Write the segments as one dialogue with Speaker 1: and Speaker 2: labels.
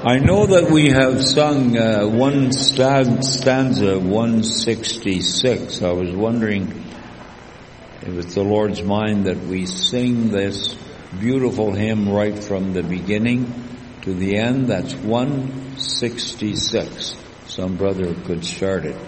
Speaker 1: I know that we have sung one stanza 166. I was wondering if it's the Lord's mind that we sing this beautiful hymn right from the beginning to the end. That's 166. Some brother could start it.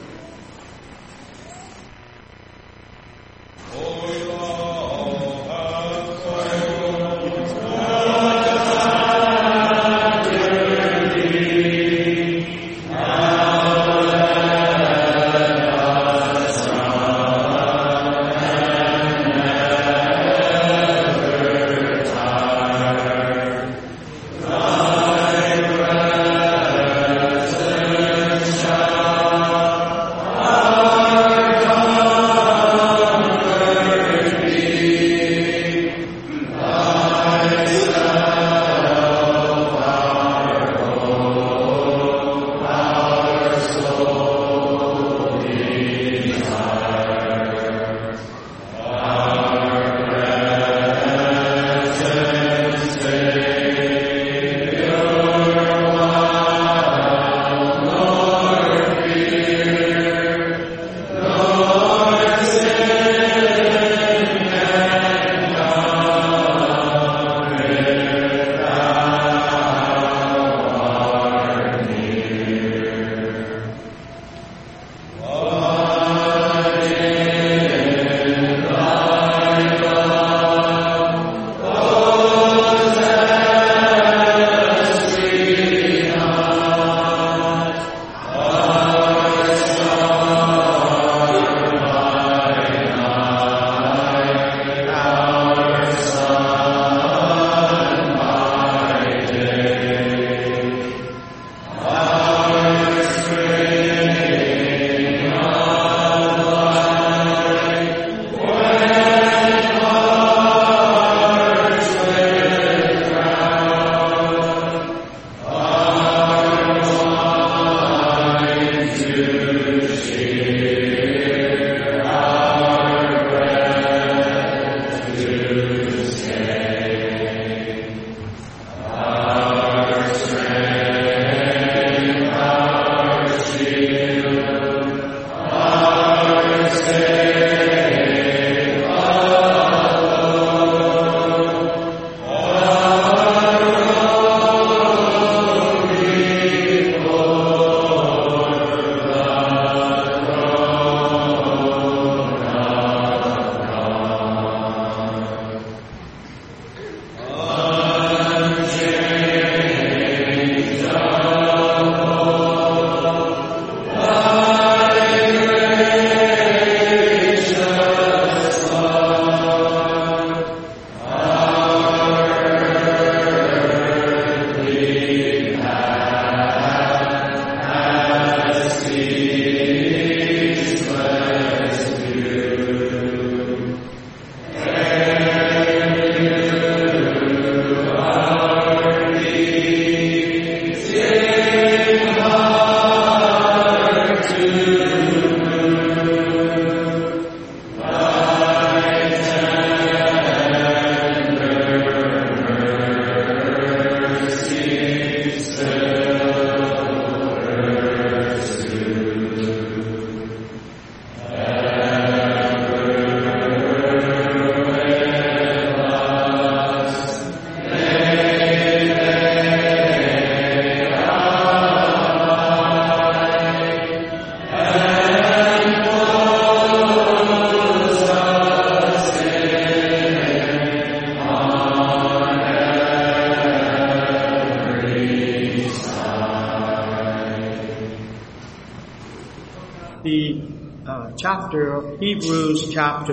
Speaker 2: Chapter of Hebrews, chapter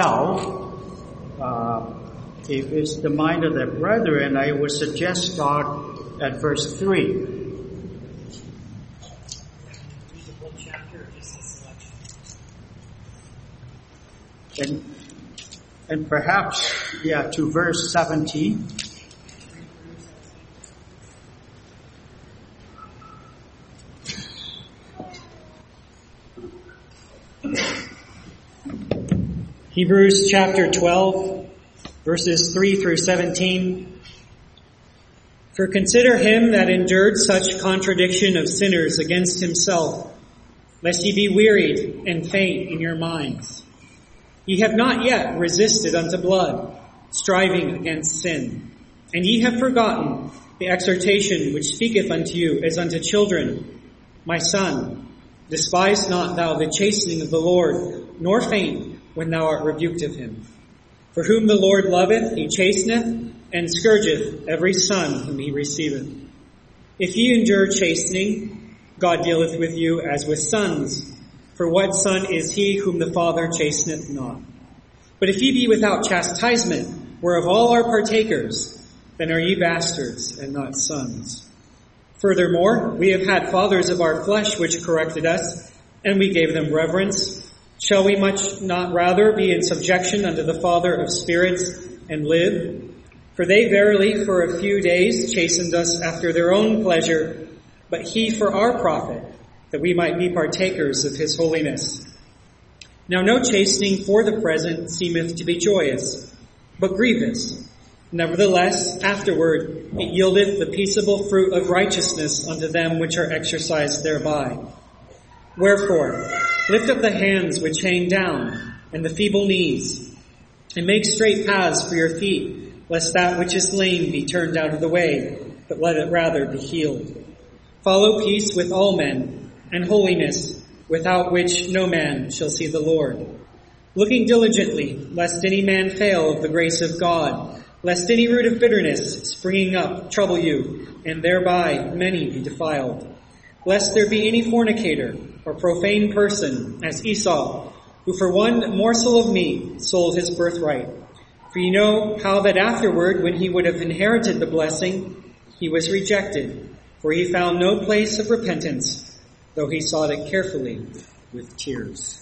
Speaker 2: 12. If it's the mind of the brethren, I would suggest start at verse 3. And perhaps, to verse 17.
Speaker 3: Hebrews chapter 12, verses 3 through 17. For consider him that endured such contradiction of sinners against himself, lest ye be wearied and faint in your minds. Ye have not yet resisted unto blood, striving against sin. And ye have forgotten the exhortation which speaketh unto you as unto children. My son, despise not thou the chastening of the Lord, nor faint when thou art rebuked of him. For whom the Lord loveth, he chasteneth, and scourgeth every son whom he receiveth. If ye endure chastening, God dealeth with you as with sons. For what son is he whom the Father chasteneth not? But if ye be without chastisement, whereof all are partakers, then are ye bastards and not sons. Furthermore, we have had fathers of our flesh which corrected us, and we gave them reverence. Shall we much not rather be in subjection unto the Father of spirits and live? For they verily for a few days chastened us after their own pleasure, but he for our profit, that we might be partakers of his holiness. Now no chastening for the present seemeth to be joyous, but grievous. Nevertheless, afterward it yieldeth the peaceable fruit of righteousness unto them which are exercised thereby. Wherefore, lift up the hands which hang down, and the feeble knees, and make straight paths for your feet, lest that which is lame be turned out of the way, but let it rather be healed. Follow peace with all men, and holiness, without which no man shall see the Lord. Looking diligently, lest any man fail of the grace of God, lest any root of bitterness springing up trouble you, and thereby many be defiled. Lest there be any fornicator or profane person, as Esau, who for one morsel of meat sold his birthright. For you know how that afterward, when he would have inherited the blessing, he was rejected, for he found no place of repentance, though he sought it carefully with tears.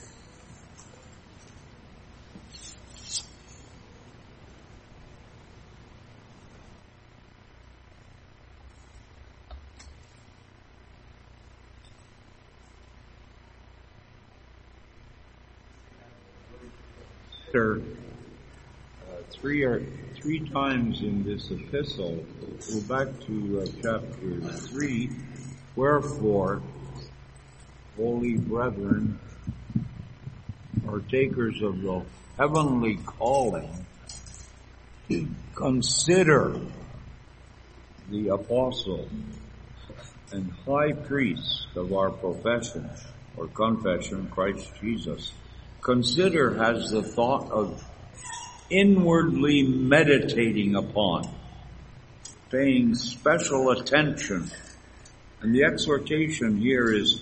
Speaker 1: Three times in this epistle. Go back to chapter 3. Wherefore, holy brethren, partakers of the heavenly calling, consider the apostle and high priest of our profession or confession, Christ Jesus. Consider has the thought of inwardly meditating upon, paying special attention. And the exhortation here is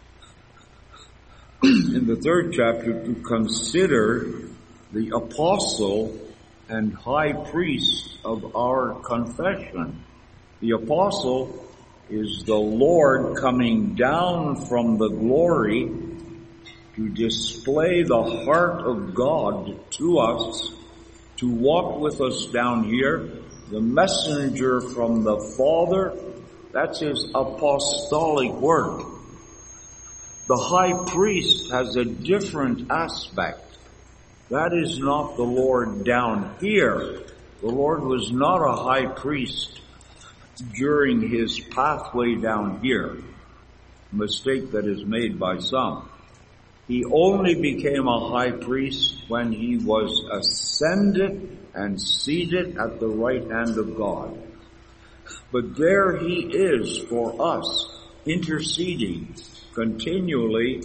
Speaker 1: in the 3rd chapter to consider the apostle and high priest of our confession. The apostle is the Lord coming down from the glory to display the heart of God to us, to walk with us down here, the messenger from the Father. That's his apostolic work. The high priest has a different aspect. That is not the Lord down here. The Lord was not a high priest during his pathway down here. A mistake that is made by some. He only became a high priest when he was ascended and seated at the right hand of God. But there he is for us, interceding continually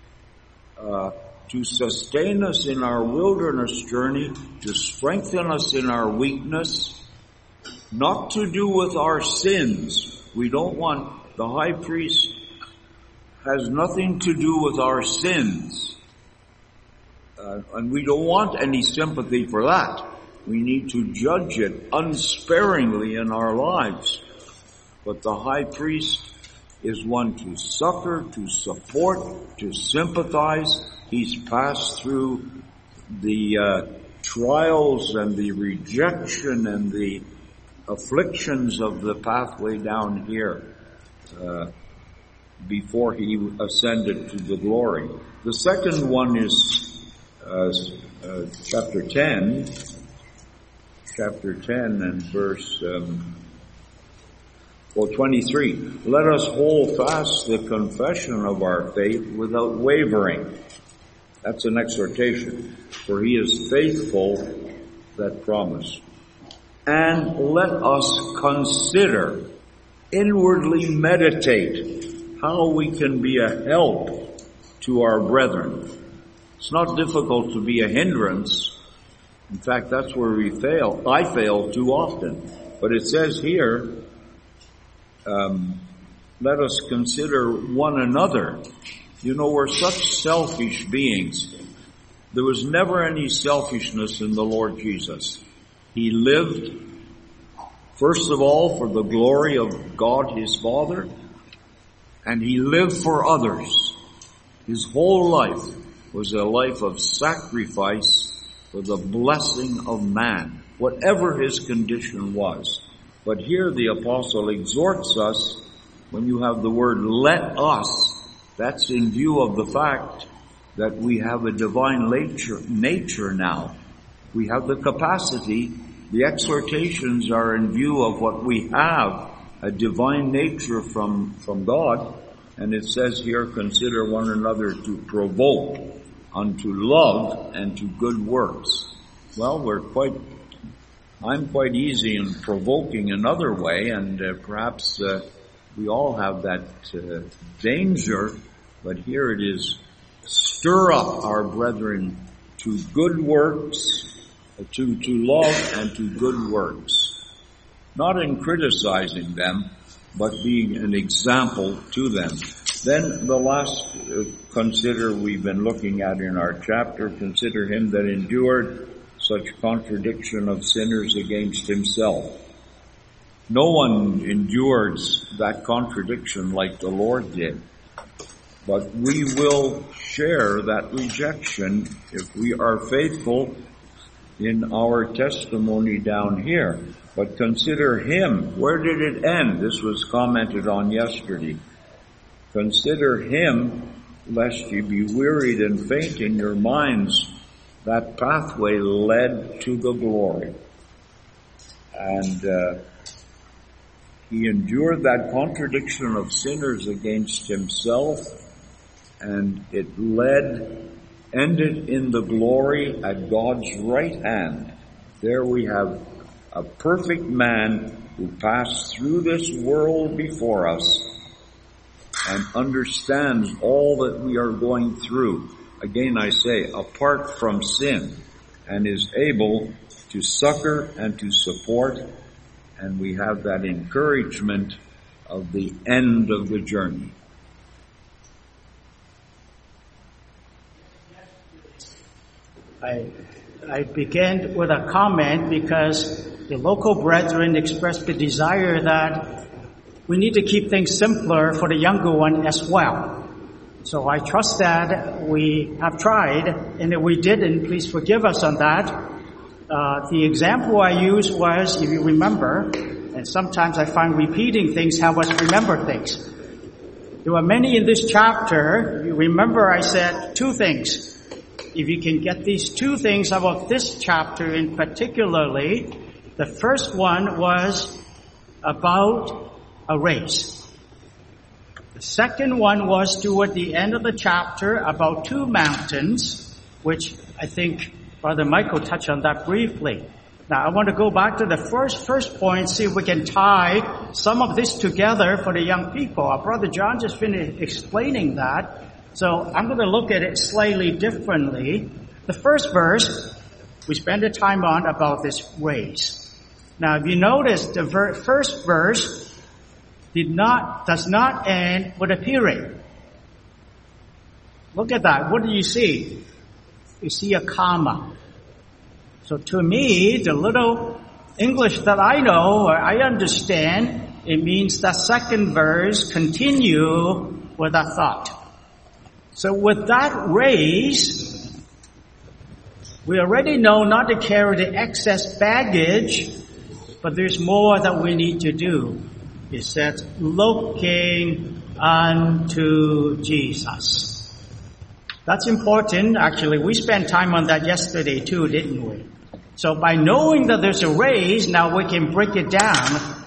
Speaker 1: to sustain us in our wilderness journey, to strengthen us in our weakness, not to do with our sins. We don't want, the high priest has nothing to do with our sins. And we don't want any sympathy for that. We need to judge it unsparingly in our lives. But the high priest is one to succor, to support, to sympathize. He's passed through the trials and the rejection and the afflictions of the pathway down here before he ascended to the glory. The second one is chapter 10 and verse Well, 23. Let us hold fast the confession of our faith without wavering. That's an exhortation. For he is faithful that promised. And let us consider, inwardly meditate how we can be a help to our brethren. It's not difficult to be a hindrance. In fact, that's where we fail. I fail too often. But it says here, let us consider one another. You know, we're such selfish beings. There was never any selfishness in the Lord Jesus. He lived, first of all, for the glory of God his Father, and he lived for others. His whole life was a life of sacrifice for the blessing of man, whatever his condition was. But here the apostle exhorts us, when you have the word let us, that's in view of the fact that we have a divine nature now. We have the capacity. The exhortations are in view of what we have, a divine nature from God. And it says here, consider one another to provoke unto love and to good works. Well, I'm quite easy in provoking another way, and perhaps we all have that danger, but here it is, stir up our brethren to good works, to love and to good works. Not in criticizing them, but being an example to them. Then the last consider we've been looking at in our chapter, consider him that endured such contradiction of sinners against himself. No one endures that contradiction like the Lord did. But we will share that rejection if we are faithful in our testimony down here. But consider him. Where did it end? This was commented on yesterday. Consider him, lest ye be wearied and faint in your minds. That pathway led to the glory. And he endured that contradiction of sinners against himself, and it ended in the glory at God's right hand. There we have a perfect man who passed through this world before us and understands all that we are going through. Again, I say, apart from sin, and is able to succor and to support, and we have that encouragement of the end of the journey.
Speaker 2: I began with a comment because the local brethren expressed the desire that we need to keep things simpler for the younger one as well. So I trust that we have tried, and if we didn't, please forgive us on that. The example I used was, if you remember, and sometimes I find repeating things help us remember things. There were many in this chapter. You remember I said two things. If you can get these two things about this chapter in particularly, the first one was about a race. The second one was toward the end of the chapter about two mountains, which I think Brother Michael touched on that briefly. Now I want to go back to the first point, see if we can tie some of this together for the young people. Our Brother John just finished explaining that, so I'm going to look at it slightly differently. The first verse, we spend the time on about this race. Now if you notice, the first verse does not end with a period. Look at that. What do you see? You see a comma. So to me, the little English that I know or I understand, it means that second verse continue with a thought. So with that race, we already know not to carry the excess baggage, but there's more that we need to do. It says, looking unto Jesus. That's important. Actually, we spent time on that yesterday too, didn't we? So by knowing that there's a race, now we can break it down.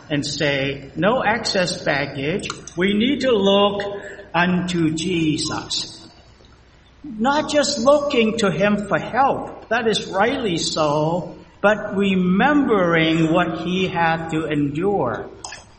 Speaker 2: and say, no excess baggage. We need to look unto Jesus. Not just looking to Him for help, that is rightly so, but remembering what He had to endure.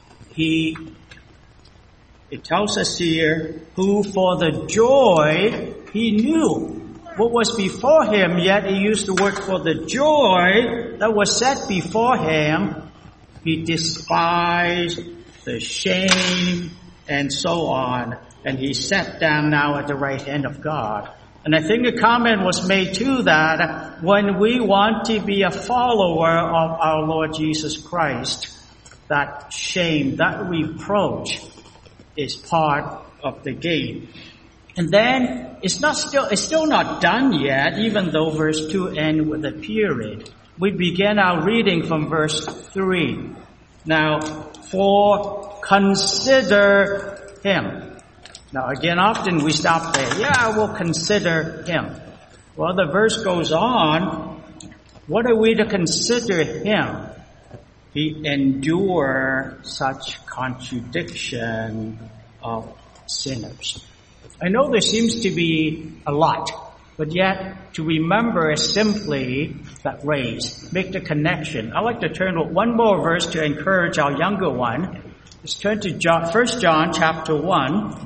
Speaker 2: It tells us here, who for the joy He knew what was before Him, yet He used the word for the joy that was set before Him, He despised the shame and so on, and He sat down now at the right hand of God. And I think a comment was made too that when we want to be a follower of our Lord Jesus Christ, that shame, that reproach is part of the game. And then it's still not done yet, even though verse 2 ends with a period. We begin our reading from verse 3. Now, for consider Him. Now again, often we stop there. Yeah, I will consider Him. Well, the verse goes on. What are we to consider Him? He endured such contradiction of sinners. I know there seems to be a lot, but yet to remember is simply that raise, make the connection. I'd like to turn to one more verse to encourage our younger one. Let's turn to 1 John chapter 1.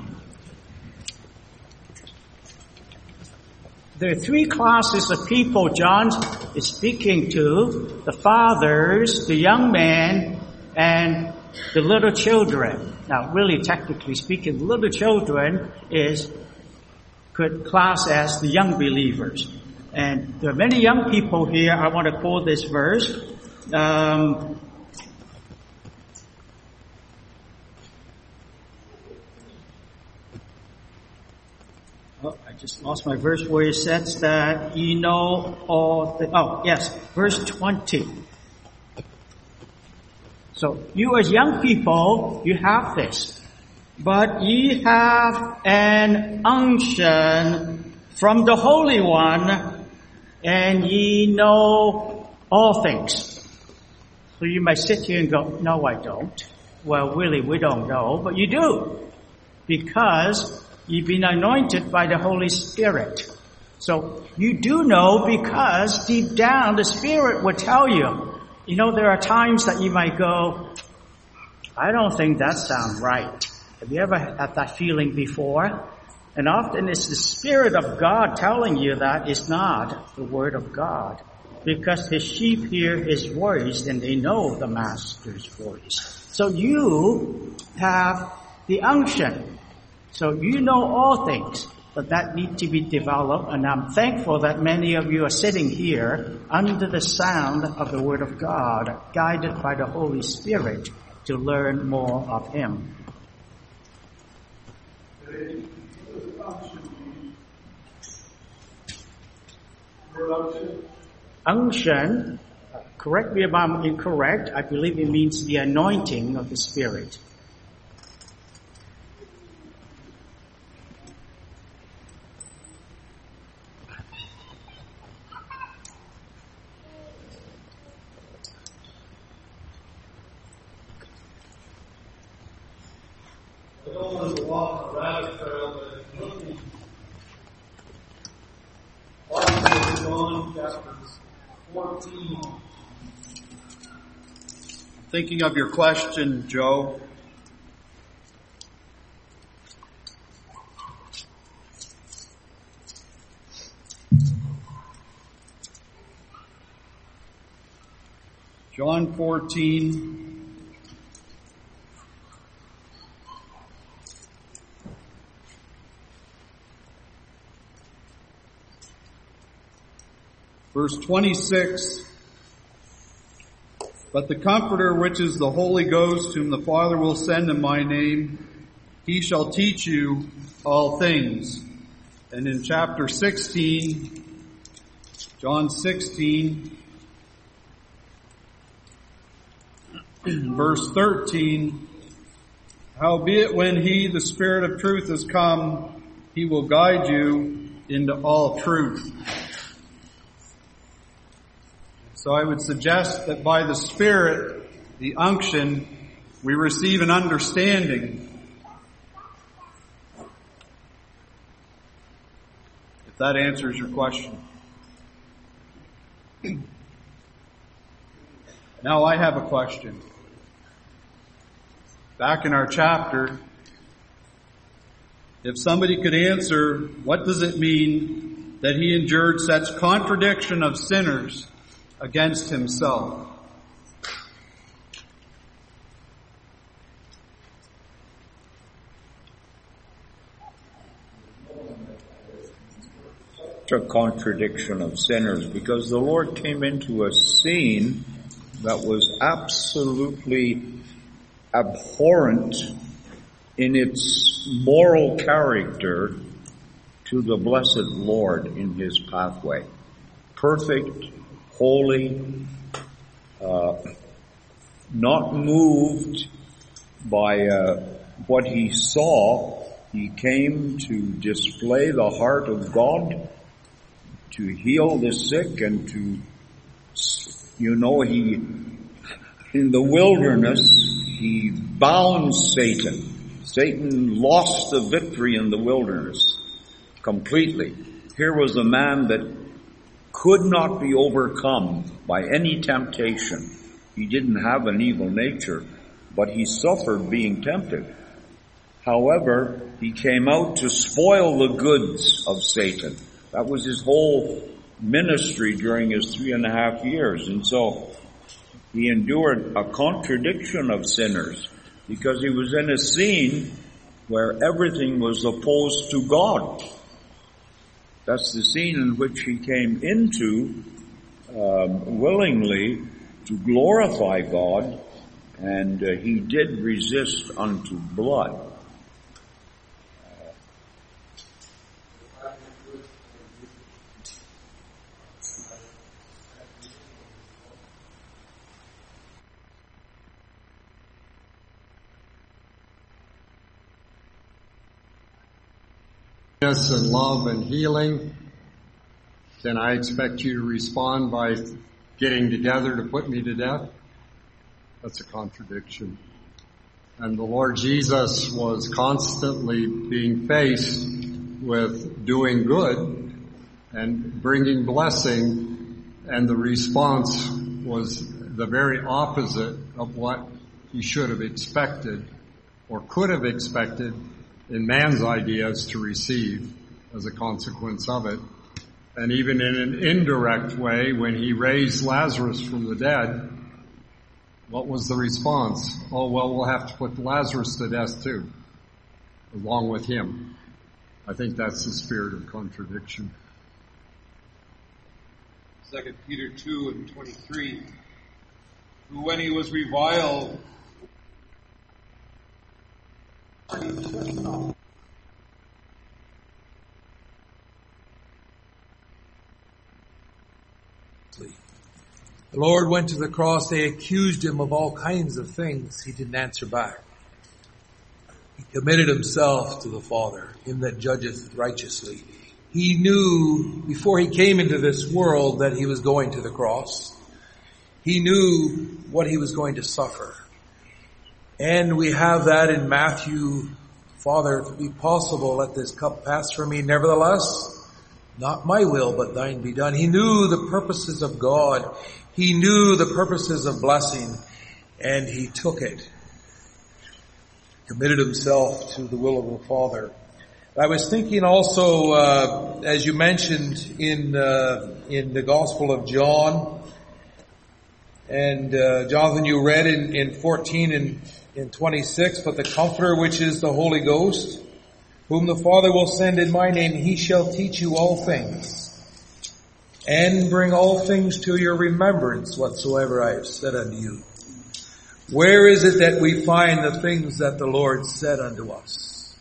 Speaker 2: There are three classes of people John is speaking to: the fathers, the young men, and the little children. Now, really, technically speaking, the little children could class as the young believers. And there are many young people here. I want to quote this verse. I just lost my verse where it says that ye know all verse 20. So you as young people, you have this. But ye have an unction from the Holy One, and ye know all things. So you might sit here and go, no, I don't. Well, really, we don't know, but you do. Because you've been anointed by the Holy Spirit. So you do know because deep down the Spirit will tell you. You know, there are times that you might go, I don't think that sounds right. Have you ever had that feeling before? And often it's the Spirit of God telling you that it's not the Word of God. Because His sheep hear His voice and they know the Master's voice. So you have the unction. So you know all things, but that need to be developed. And I'm thankful that many of you are sitting here under the sound of the Word of God, guided by the Holy Spirit to learn more of Him. Unction, correct me if I'm incorrect, I believe it means the anointing of the Spirit.
Speaker 4: Thinking of your question, Joe. John 14. Verse 26. But the Comforter, which is the Holy Ghost, whom the Father will send in my name, He shall teach you all things. And in chapter 16, John 16, verse 13, howbeit when He, the Spirit of truth, is come, He will guide you into all truth. So I would suggest that by the Spirit, the unction, We receive an understanding. If that answers your question. Now I have a question. Back in our chapter, if somebody could answer, what does it mean that he endured such contradiction of sinners against himself?
Speaker 1: A contradiction of sinners, because the Lord came into a scene that was absolutely abhorrent in its moral character to the blessed Lord in his pathway. Perfect, holy, not moved by what he saw. He came to display the heart of God, to heal the sick, and to, he, in the wilderness, he bound Satan. Satan lost the victory in the wilderness completely. Here was a man that could not be overcome by any temptation. He didn't have an evil nature, but he suffered being tempted. However, he came out to spoil the goods of Satan. That was his whole ministry during his 3.5 years. And so he endured a contradiction of sinners because he was in a scene where everything was opposed to God. That's the scene in which he came into willingly to glorify God, and he did resist unto blood.
Speaker 5: And love and healing, can I expect you to respond by getting together to put me to death? That's a contradiction. And the Lord Jesus was constantly being faced with doing good and bringing blessing, and the response was the very opposite of what he should have expected or could have expected in man's ideas to receive as a consequence of it. And even in an indirect way, when he raised Lazarus from the dead, what was the response? Oh, well, we'll have to put Lazarus to death too, along with him. I think that's the spirit of contradiction.
Speaker 6: 2 Peter 2:23, who when he was reviled,
Speaker 7: The Lord went to the cross. They accused him of all kinds of things. He didn't answer back. He committed himself to the Father, him that judgeth righteously. He knew before he came into this world that he was going to the cross. He knew what he was going to suffer. And we have that in Matthew, Father, if it be possible, let this cup pass from me. Nevertheless, not my will, but thine be done. He knew the purposes of God. He knew the purposes of blessing, and he took it. Committed himself to the will of the Father. I was thinking also, as you mentioned in the Gospel of John, and Jonathan, you read in 14 and in 26, but the Comforter, which is the Holy Ghost, whom the Father will send in my name, he shall teach you all things, and bring all things to your remembrance whatsoever I have said unto you. Where is it that we find the things that the Lord said unto us?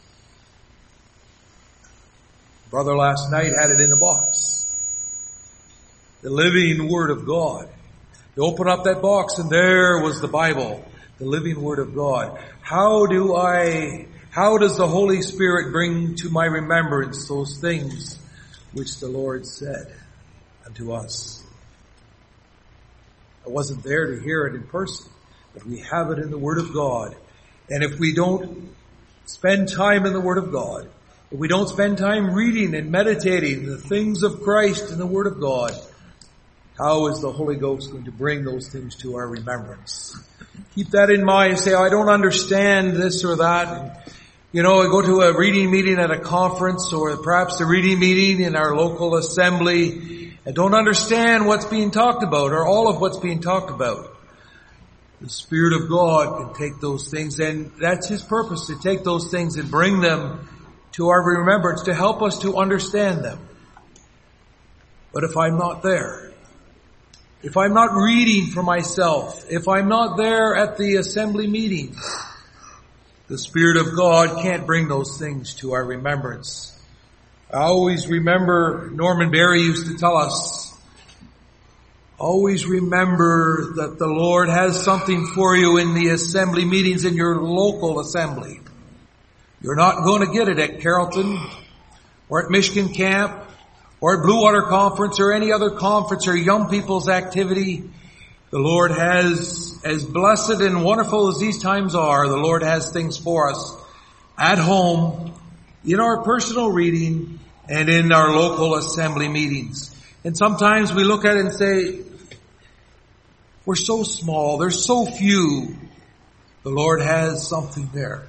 Speaker 7: Brother last night had it in the box. The living Word of God. You open up that box and there was the Bible, the living Word of God. How does the Holy Spirit bring to my remembrance those things which the Lord said unto us? I wasn't there to hear it in person, but we have it in the Word of God. And if we don't spend time in the Word of God, if we don't spend time reading and meditating the things of Christ in the Word of God, how is the Holy Ghost going to bring those things to our remembrance? Keep that in mind and say, I don't understand this or that. You know, I go to a reading meeting at a conference or perhaps a reading meeting in our local assembly. I don't understand what's being talked about or all of what's being talked about. The Spirit of God can take those things, and that's His purpose, to take those things and bring them to our remembrance, to help us to understand them. But if I'm not there, if I'm not reading for myself, if I'm not there at the assembly meeting, the Spirit of God can't bring those things to our remembrance. I always remember Norman Berry used to tell us, always remember that the Lord has something for you in the assembly meetings in your local assembly. You're not going to get it at Carrollton or at Michigan Camp or at Blue Water Conference or any other conference or young people's activity. The Lord has, as blessed and wonderful as these times are, the Lord has things for us at home, in our personal reading, and in our local assembly meetings. And sometimes we look at it and say, we're so small, there's so few. The Lord has something there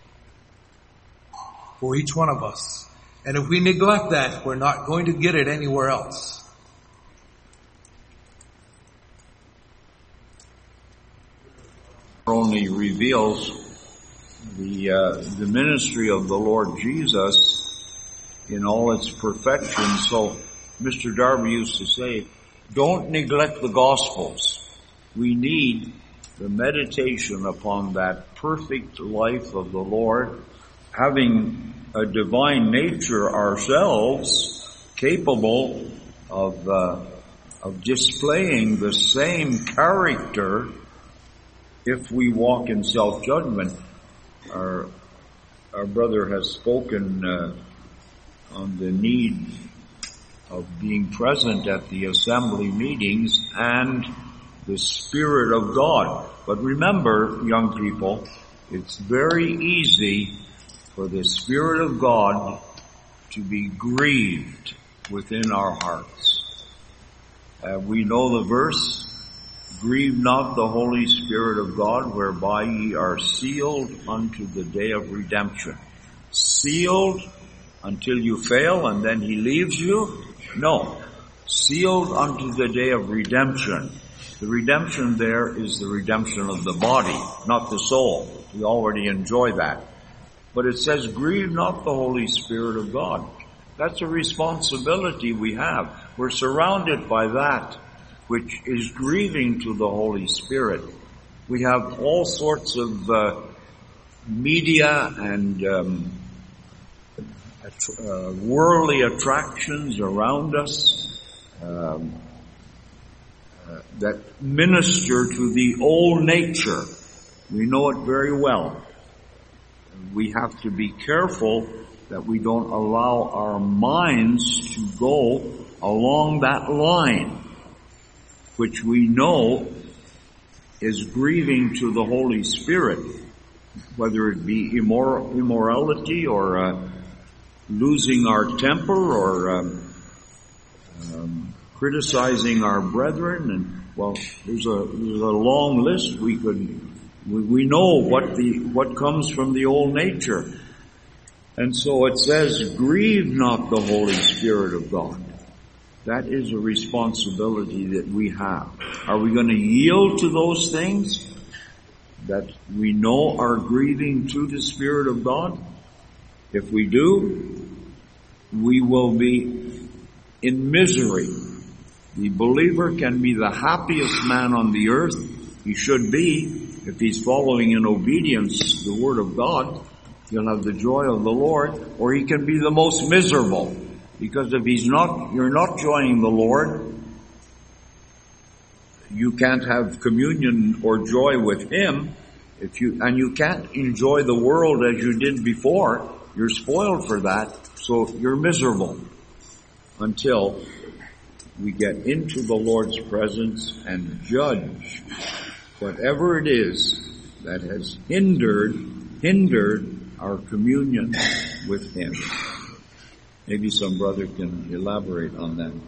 Speaker 7: for each one of us. And if we neglect that, we're not going to get it anywhere else.
Speaker 1: Only reveals the ministry of the Lord Jesus in all its perfection. So Mr. Darby used to say, don't neglect the Gospels. We need the meditation upon that perfect life of the Lord, having a divine nature ourselves, capable of displaying the same character if we walk in self-judgment. Our brother has spoken on the need of being present at the assembly meetings and the Spirit of God. But remember, young people, it's very easy for the Spirit of God to be grieved within our hearts. We know the verse, grieve not the Holy Spirit of God, whereby ye are sealed unto the day of redemption. Sealed until you fail and then He leaves you? No. Sealed unto the day of redemption. The redemption there is the redemption of the body, not the soul. We already enjoy that. But it says, grieve not the Holy Spirit of God. That's a responsibility we have. We're surrounded by that which is grieving to the Holy Spirit. We have all sorts of media and worldly attractions around us that minister to the old nature. We know it very well. We have to be careful that we don't allow our minds to go along that line, which we know is grieving to the Holy Spirit, whether it be immorality or losing our temper or criticizing our brethren. And well, there's a long list. We know what comes from the old nature. And so it says, grieve not the Holy Spirit of God. That is a responsibility that we have. Are we going to yield to those things that we know are grieving to the Spirit of God? If we do, we will be in misery. The believer can be the happiest man on the earth. He should be, if he's following in obedience the Word of God. He'll have the joy of the Lord. Or he can be the most miserable. Because if you're not joining the Lord, you can't have communion or joy with Him. And you can't enjoy the world as you did before. You're spoiled for that. So you're miserable until we get into the Lord's presence and judge whatever it is that has hindered our communion with Him. Maybe some brother can elaborate on that.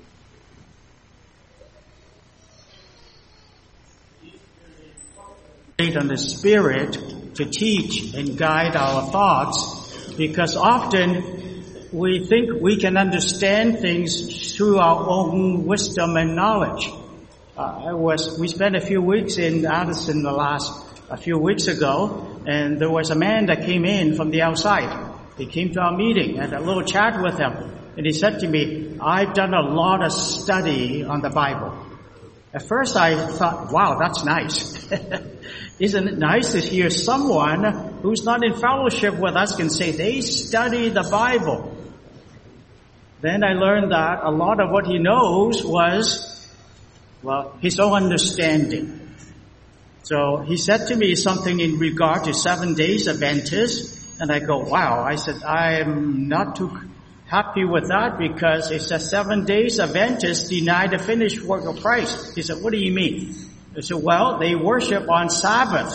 Speaker 2: On the Spirit to teach and guide our thoughts, because often we think we can understand things through our own wisdom and knowledge. We spent a few weeks in Addison a few weeks ago, and there was a man that came in from the outside. He came to our meeting, had a little chat with him, and he said to me, "I've done a lot of study on the Bible." At first I thought, wow, that's nice. Isn't it nice to hear someone who's not in fellowship with us can say they study the Bible? Then I learned that a lot of what he knows was, his own understanding. So he said to me something in regard to 7 days Adventist, and I go, wow. I said, I'm not too happy with that because it says 7 days Adventists deny the finished work of Christ. He said, what do you mean? I said, they worship on Sabbath.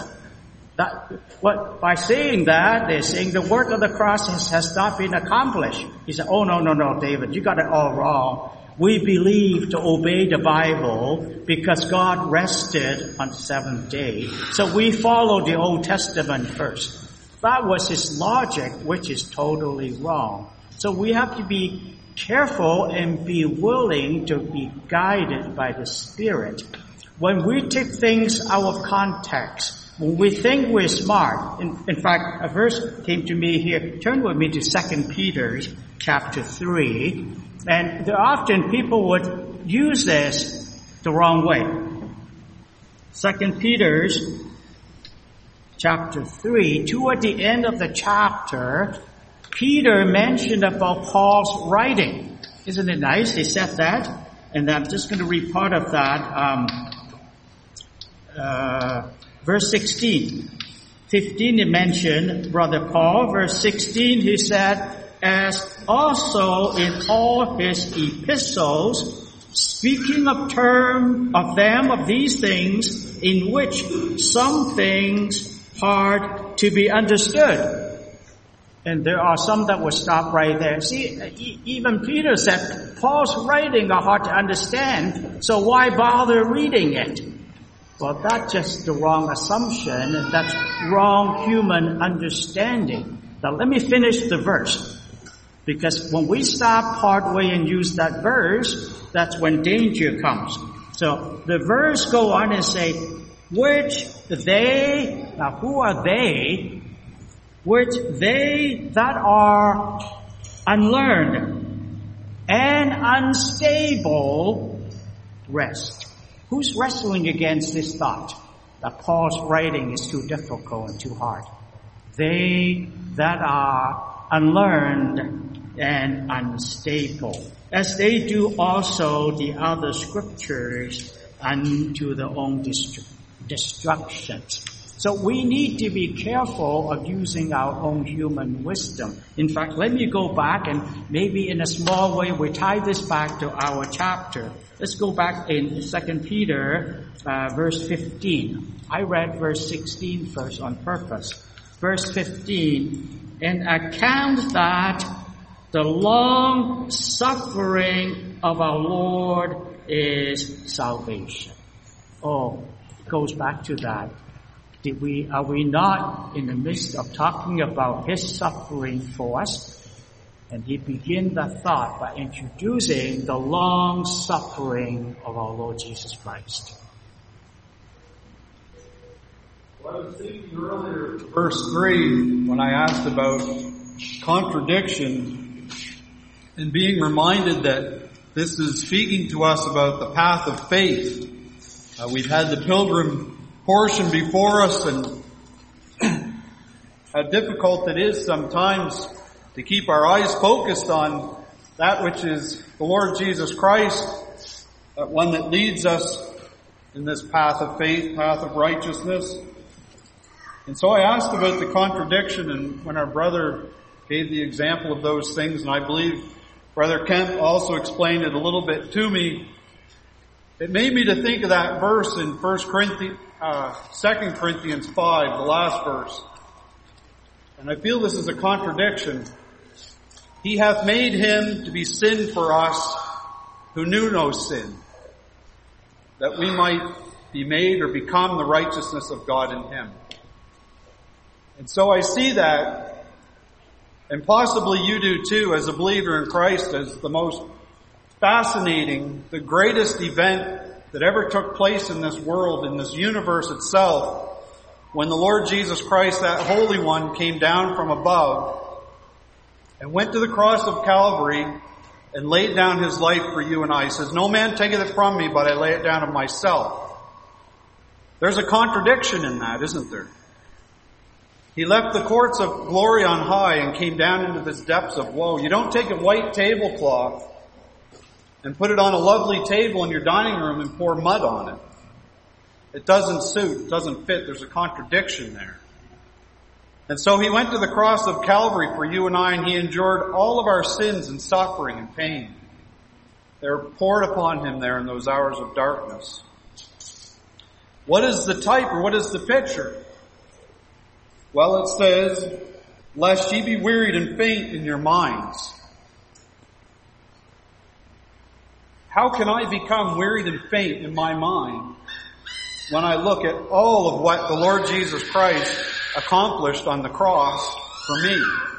Speaker 2: By saying that, they're saying the work of the cross has not been accomplished. He said, oh, no, David, you got it all wrong. We believe to obey the Bible because God rested on the seventh day. So we follow the Old Testament first. That was his logic, which is totally wrong. So we have to be careful and be willing to be guided by the Spirit. When we take things out of context, when we think we're smart, in fact, a verse came to me here. Turn with me to 2 Peter chapter 3. And there often people would use this the wrong way. 2 Peter chapter 3, toward the end of the chapter, Peter mentioned about Paul's writing. Isn't it nice? He said that. And I'm just going to read part of that. Verse 16. 15 he mentioned Brother Paul. Verse 16 he said, as also in all his epistles, speaking of these things, in which some things hard to be understood. And there are some that will stop right there. See, even Peter said, Paul's writing are hard to understand, so why bother reading it? Well, that's just the wrong assumption, and that's wrong human understanding. Now let me finish the verse. Because when we stop partway and use that verse, that's when danger comes. So the verse go on and say, which they, now who are they? Which they that are unlearned and unstable rest. Who's wrestling against this thought that Paul's writing is too difficult and too hard? They that are unlearned and unstable, as they do also the other scriptures unto their own destructions. So we need to be careful of using our own human wisdom. In fact, let me go back and maybe in a small way we tie this back to our chapter. Let's go back in 2 Peter verse 15. I read verse 16 first on purpose. Verse 15, and account that the long suffering of our Lord is salvation. Oh, it goes back to that. Are we not in the midst of talking about his suffering for us? And he began the thought by introducing the long suffering of our Lord Jesus Christ.
Speaker 4: Well, I was thinking earlier, verse 3, when I asked about contradiction, and being reminded that this is speaking to us about the path of faith. We've had the pilgrim portion before us, and how difficult it is sometimes to keep our eyes focused on that which is the Lord Jesus Christ, that one that leads us in this path of faith, path of righteousness. And so I asked about the contradiction, and when our brother gave the example of those things, and I believe Brother Kent also explained it a little bit to me, it made me to think of that verse in 1 2 Corinthians 5, the last verse. And I feel this is a contradiction. He hath made him to be sin for us who knew no sin, that we might be made or become the righteousness of God in him. And so I see that, and possibly you do too, as a believer in Christ, as the most fascinating, the greatest event that ever took place in this world, in this universe itself, when the Lord Jesus Christ, that Holy One, came down from above and went to the cross of Calvary and laid down his life for you and I. He says, no man taketh it from me, but I lay it down of myself. There's a contradiction in that, isn't there? He left the courts of glory on high and came down into the depths of woe. You don't take a white tablecloth and put it on a lovely table in your dining room and pour mud on it. It doesn't suit, it doesn't fit. There's a contradiction there. And so he went to the cross of Calvary for you and I, and he endured all of our sins and suffering and pain. They were poured upon him there in those hours of darkness. What is the type, or what is the picture? Well, it says, lest ye be wearied and faint in your minds. How can I become wearied and faint in my mind when I look at all of what the Lord Jesus Christ accomplished on the cross for me?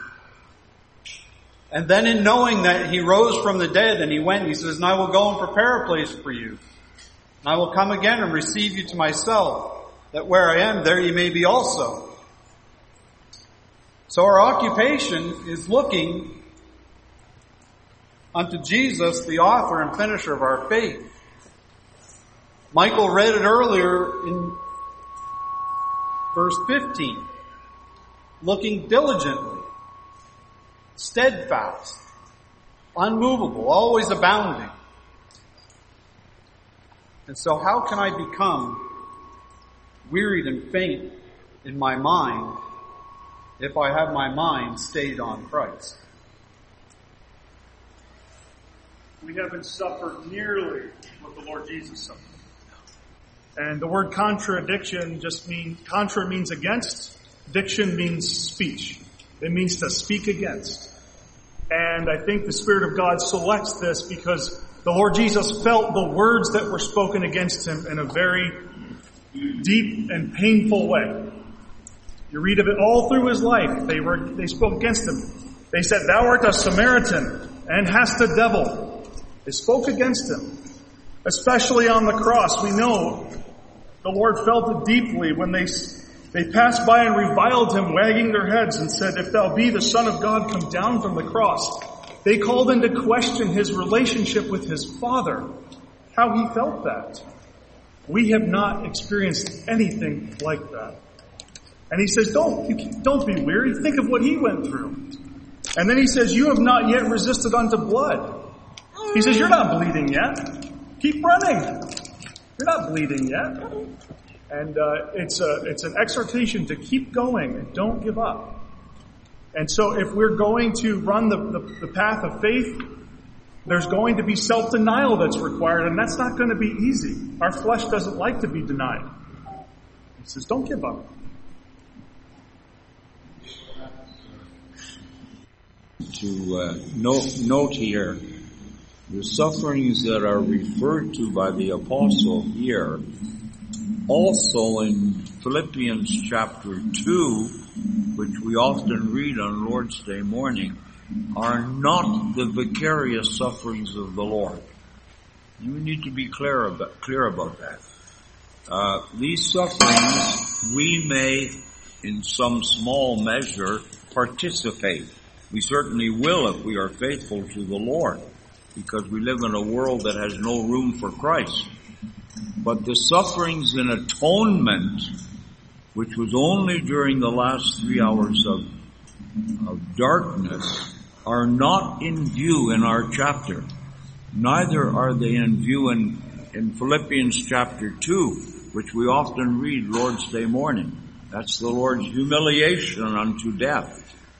Speaker 4: And then in knowing that he rose from the dead and he went, he says, and I will go and prepare a place for you. And I will come again and receive you to myself, that where I am, there ye may be also. So our occupation is looking unto Jesus, the author and finisher of our faith. Michael read it earlier in verse 15. Looking diligently, steadfast, unmovable, always abounding. And so how can I become wearied and faint in my mind if I have my mind stayed on Christ?
Speaker 8: We haven't suffered nearly what the Lord Jesus suffered. And the word contradiction contra means against, diction means speech. It means to speak against. And I think the Spirit of God selects this because the Lord Jesus felt the words that were spoken against him in a very deep and painful way. You read of it all through his life. They spoke against him. They said, thou art a Samaritan and hast a devil. They spoke against him. Especially on the cross. We know the Lord felt it deeply when they passed by and reviled him, wagging their heads and said, if thou be the Son of God, come down from the cross. They called into question his relationship with his Father, how he felt that. We have not experienced anything like that. And he says, don't be weary. Think of what he went through. And then he says, you have not yet resisted unto blood. He says, you're not bleeding yet. Keep running. You're not bleeding yet. And it's an exhortation to keep going and don't give up. And so if we're going to run the path of faith, there's going to be self-denial that's required, and that's not going to be easy. Our flesh doesn't like to be denied. He says, don't give up.
Speaker 1: To note here, the sufferings that are referred to by the apostle here, also in Philippians chapter 2, which we often read on Lord's Day morning, are not the vicarious sufferings of the Lord. You need to be clear about that. These sufferings, we may, in some small measure, participate. We certainly will if we are faithful to the Lord, because we live in a world that has no room for Christ. But the sufferings in atonement, which was only during the last 3 hours of darkness, are not in view in our chapter. Neither are they in view in Philippians chapter 2, which we often read Lord's Day morning. That's the Lord's humiliation unto death.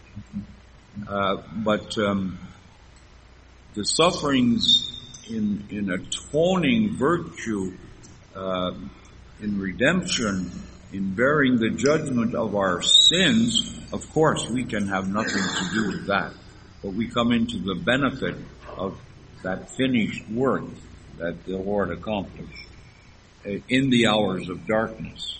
Speaker 1: But the sufferings in atoning virtue in redemption, in bearing the judgment of our sins, of course we can have nothing to do with that. But we come into the benefit of that finished work that the Lord accomplished in the hours of darkness.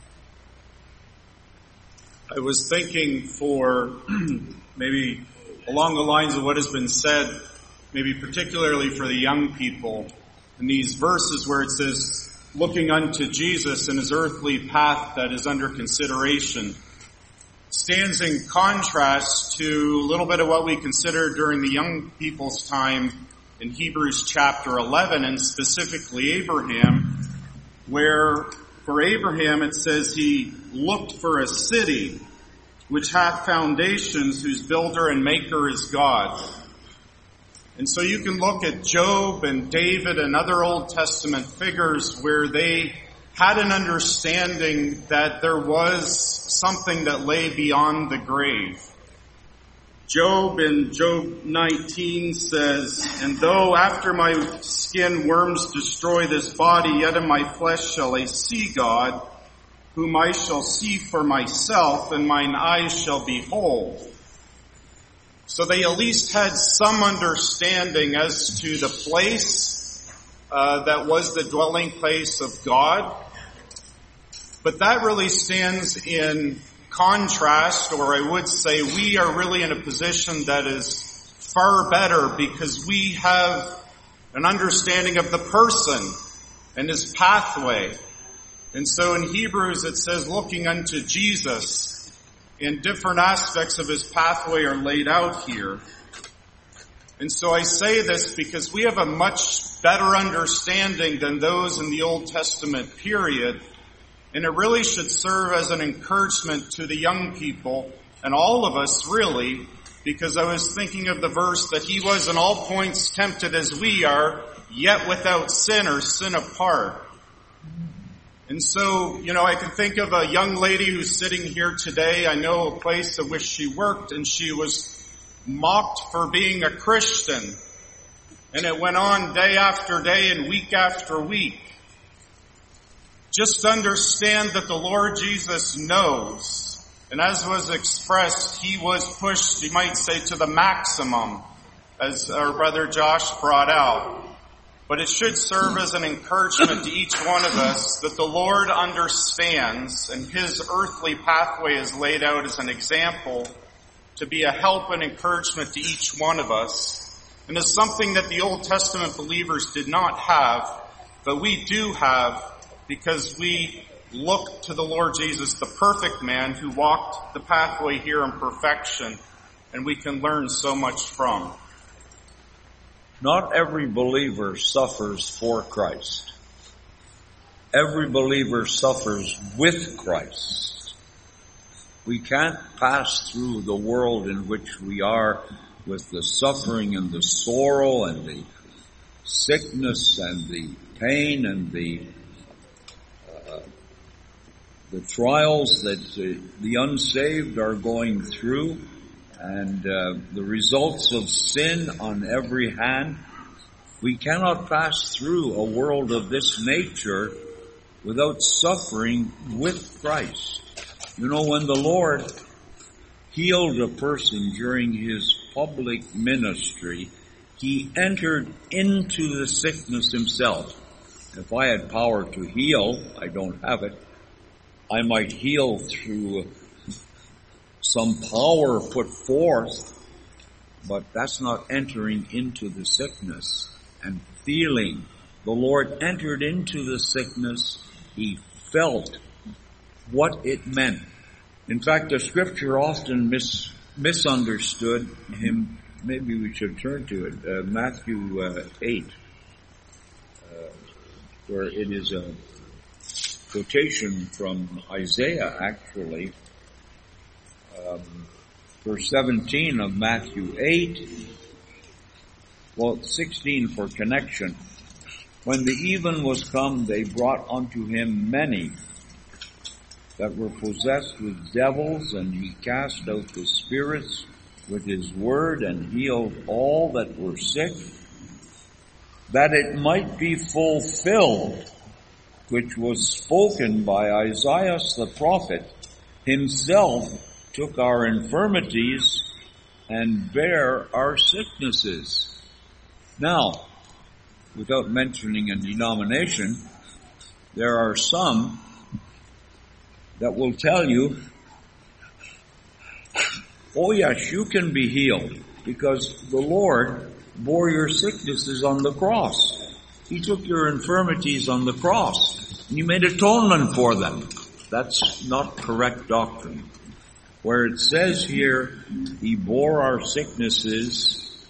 Speaker 9: I was thinking for maybe along the lines of what has been said, maybe particularly for the young people, in these verses where it says, looking unto Jesus and his earthly path that is under consideration, stands in contrast to a little bit of what we considered during the young people's time in Hebrews chapter 11, and specifically Abraham, where for Abraham it says he looked for a city which hath foundations, whose builder and maker is God. And so you can look at Job and David and other Old Testament figures where they had an understanding that there was something that lay beyond the grave. Job in Job 19 says, and though after my skin worms destroy this body, yet in my flesh shall I see God, whom I shall see for myself, and mine eyes shall behold. So they at least had some understanding as to the place that was the dwelling place of God. But that really stands in contrast, or I would say we are really in a position that is far better because we have an understanding of the person and his pathway. And so in Hebrews it says, looking unto Jesus, and different aspects of his pathway are laid out here. And so I say this because we have a much better understanding than those in the Old Testament period. And it really should serve as an encouragement to the young people and all of us really, because I was thinking of the verse that he was in all points tempted as we are, yet without sin or sin apart. And so, I can think of a young lady who's sitting here today. I know a place at which she worked, and she was mocked for being a Christian. And it went on day after day and week after week. Just understand that the Lord Jesus knows. And as was expressed, he was pushed, you might say, to the maximum, as our brother Josh brought out. But it should serve as an encouragement to each one of us that the Lord understands, and his earthly pathway is laid out as an example to be a help and encouragement to each one of us. And it's something that the Old Testament believers did not have, but we do have because we look to the Lord Jesus, the perfect man who walked the pathway here in perfection, and we can learn so much from.
Speaker 1: Not every believer suffers for Christ. Every believer suffers with Christ. We can't pass through the world in which we are with the suffering and the sorrow and the sickness and the pain and the trials that the unsaved are going through, and the results of sin on every hand. We cannot pass through a world of this nature without suffering with Christ. When the Lord healed a person during his public ministry, he entered into the sickness himself. If I had power to heal, I don't have it, I might heal through some power put forth, but that's not entering into the sickness and feeling. The Lord entered into the sickness. He felt what it meant. In fact, the scripture often misunderstood him. Maybe we should turn to it. Matthew 8, where it is a quotation from Isaiah, actually. Verse 17 of Matthew 8, 16 for connection. When the even was come, they brought unto him many that were possessed with devils, and he cast out the spirits with his word, and healed all that were sick, that it might be fulfilled, which was spoken by Isaiah the prophet, himself took our infirmities and bare our sicknesses. Now, without mentioning a denomination, there are some that will tell you, oh yes, you can be healed because the Lord bore your sicknesses on the cross. He took your infirmities on the cross and He made atonement for them. That's not correct doctrine. Where it says here, He bore our sicknesses,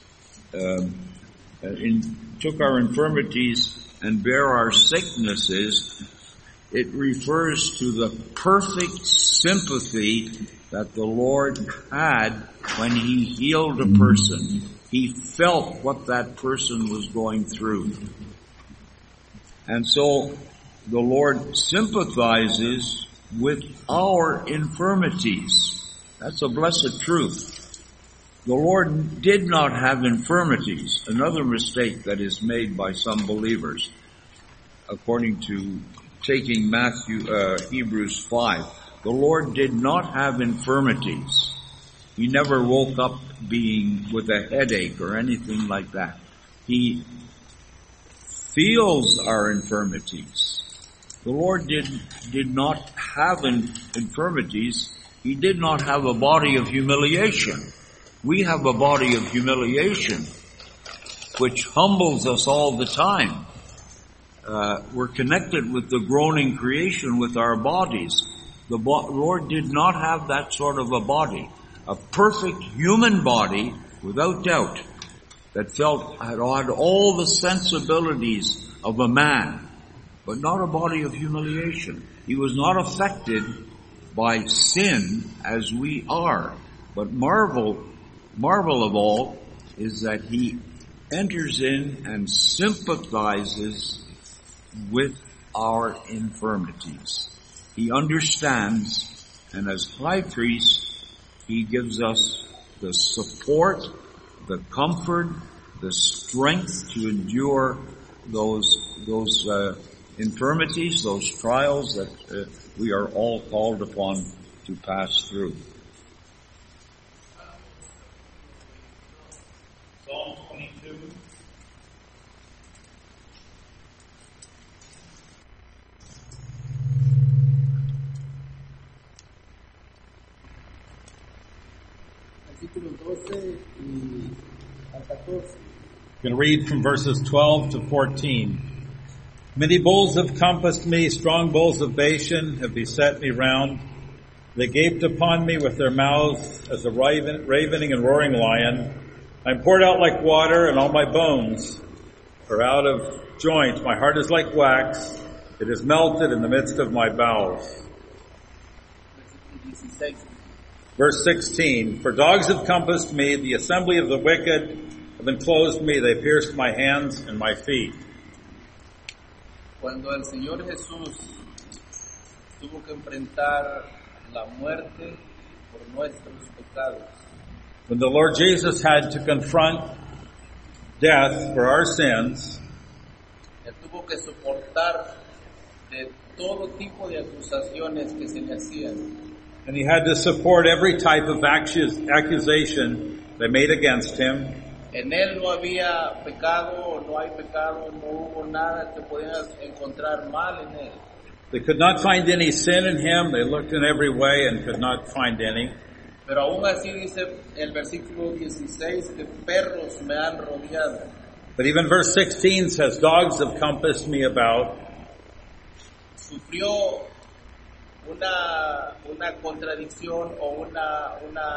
Speaker 1: took our infirmities and bare our sicknesses, it refers to the perfect sympathy that the Lord had when He healed a person. He felt what that person was going through. And so the Lord sympathizes with our infirmities. That's a blessed truth. The Lord did not have infirmities. Another mistake that is made by some believers, according to taking Hebrews 5. The Lord did not have infirmities. He never woke up being with a headache or anything like that. He feels our infirmities. The Lord did not have infirmities. He did not have a body of humiliation. We have a body of humiliation, which humbles us all the time. We're connected with the groaning creation with our bodies. The Lord did not have that sort of a body. A perfect human body, without doubt, that had all the sensibilities of a man, but not a body of humiliation. He was not affected by sin as we are. But marvel of all is that He enters in and sympathizes with our infirmities. He understands, and as high priest, He gives us the support, the comfort, the strength to endure those infirmities, those trials that we are all called upon to pass through.
Speaker 10: Psalm 22. I'm going to read from verses 12 to 14. Many bulls have compassed me, strong bulls of Bashan have beset me round. They gaped upon me with their mouths as a ravening and roaring lion. I'm poured out like water, and all my bones are out of joint. My heart is like wax. It is melted in the midst of my bowels. Verse 16, for dogs have compassed me, the assembly of the wicked have enclosed me, they pierced my hands and my feet.
Speaker 11: Cuando el Señor Jesús tuvo que enfrentar la muerte por nuestros pecados.
Speaker 10: When the Lord Jesus had to confront death for our sins,
Speaker 11: Él tuvo que soportar de todo tipo de acusaciones que se le hacían.
Speaker 10: and He had to support every type of accusation they made against Him.
Speaker 11: En Él no había pecado, no hay pecado, no hubo nada que pudieras encontrar mal en Él.
Speaker 10: They could not find any sin in Him. They looked in every way and could not find any.
Speaker 11: Pero aún así dice el versículo 16 que perros me han rodeado.
Speaker 10: But even verse 16 says, dogs have compassed me about.
Speaker 11: Sufrió una contradicción o una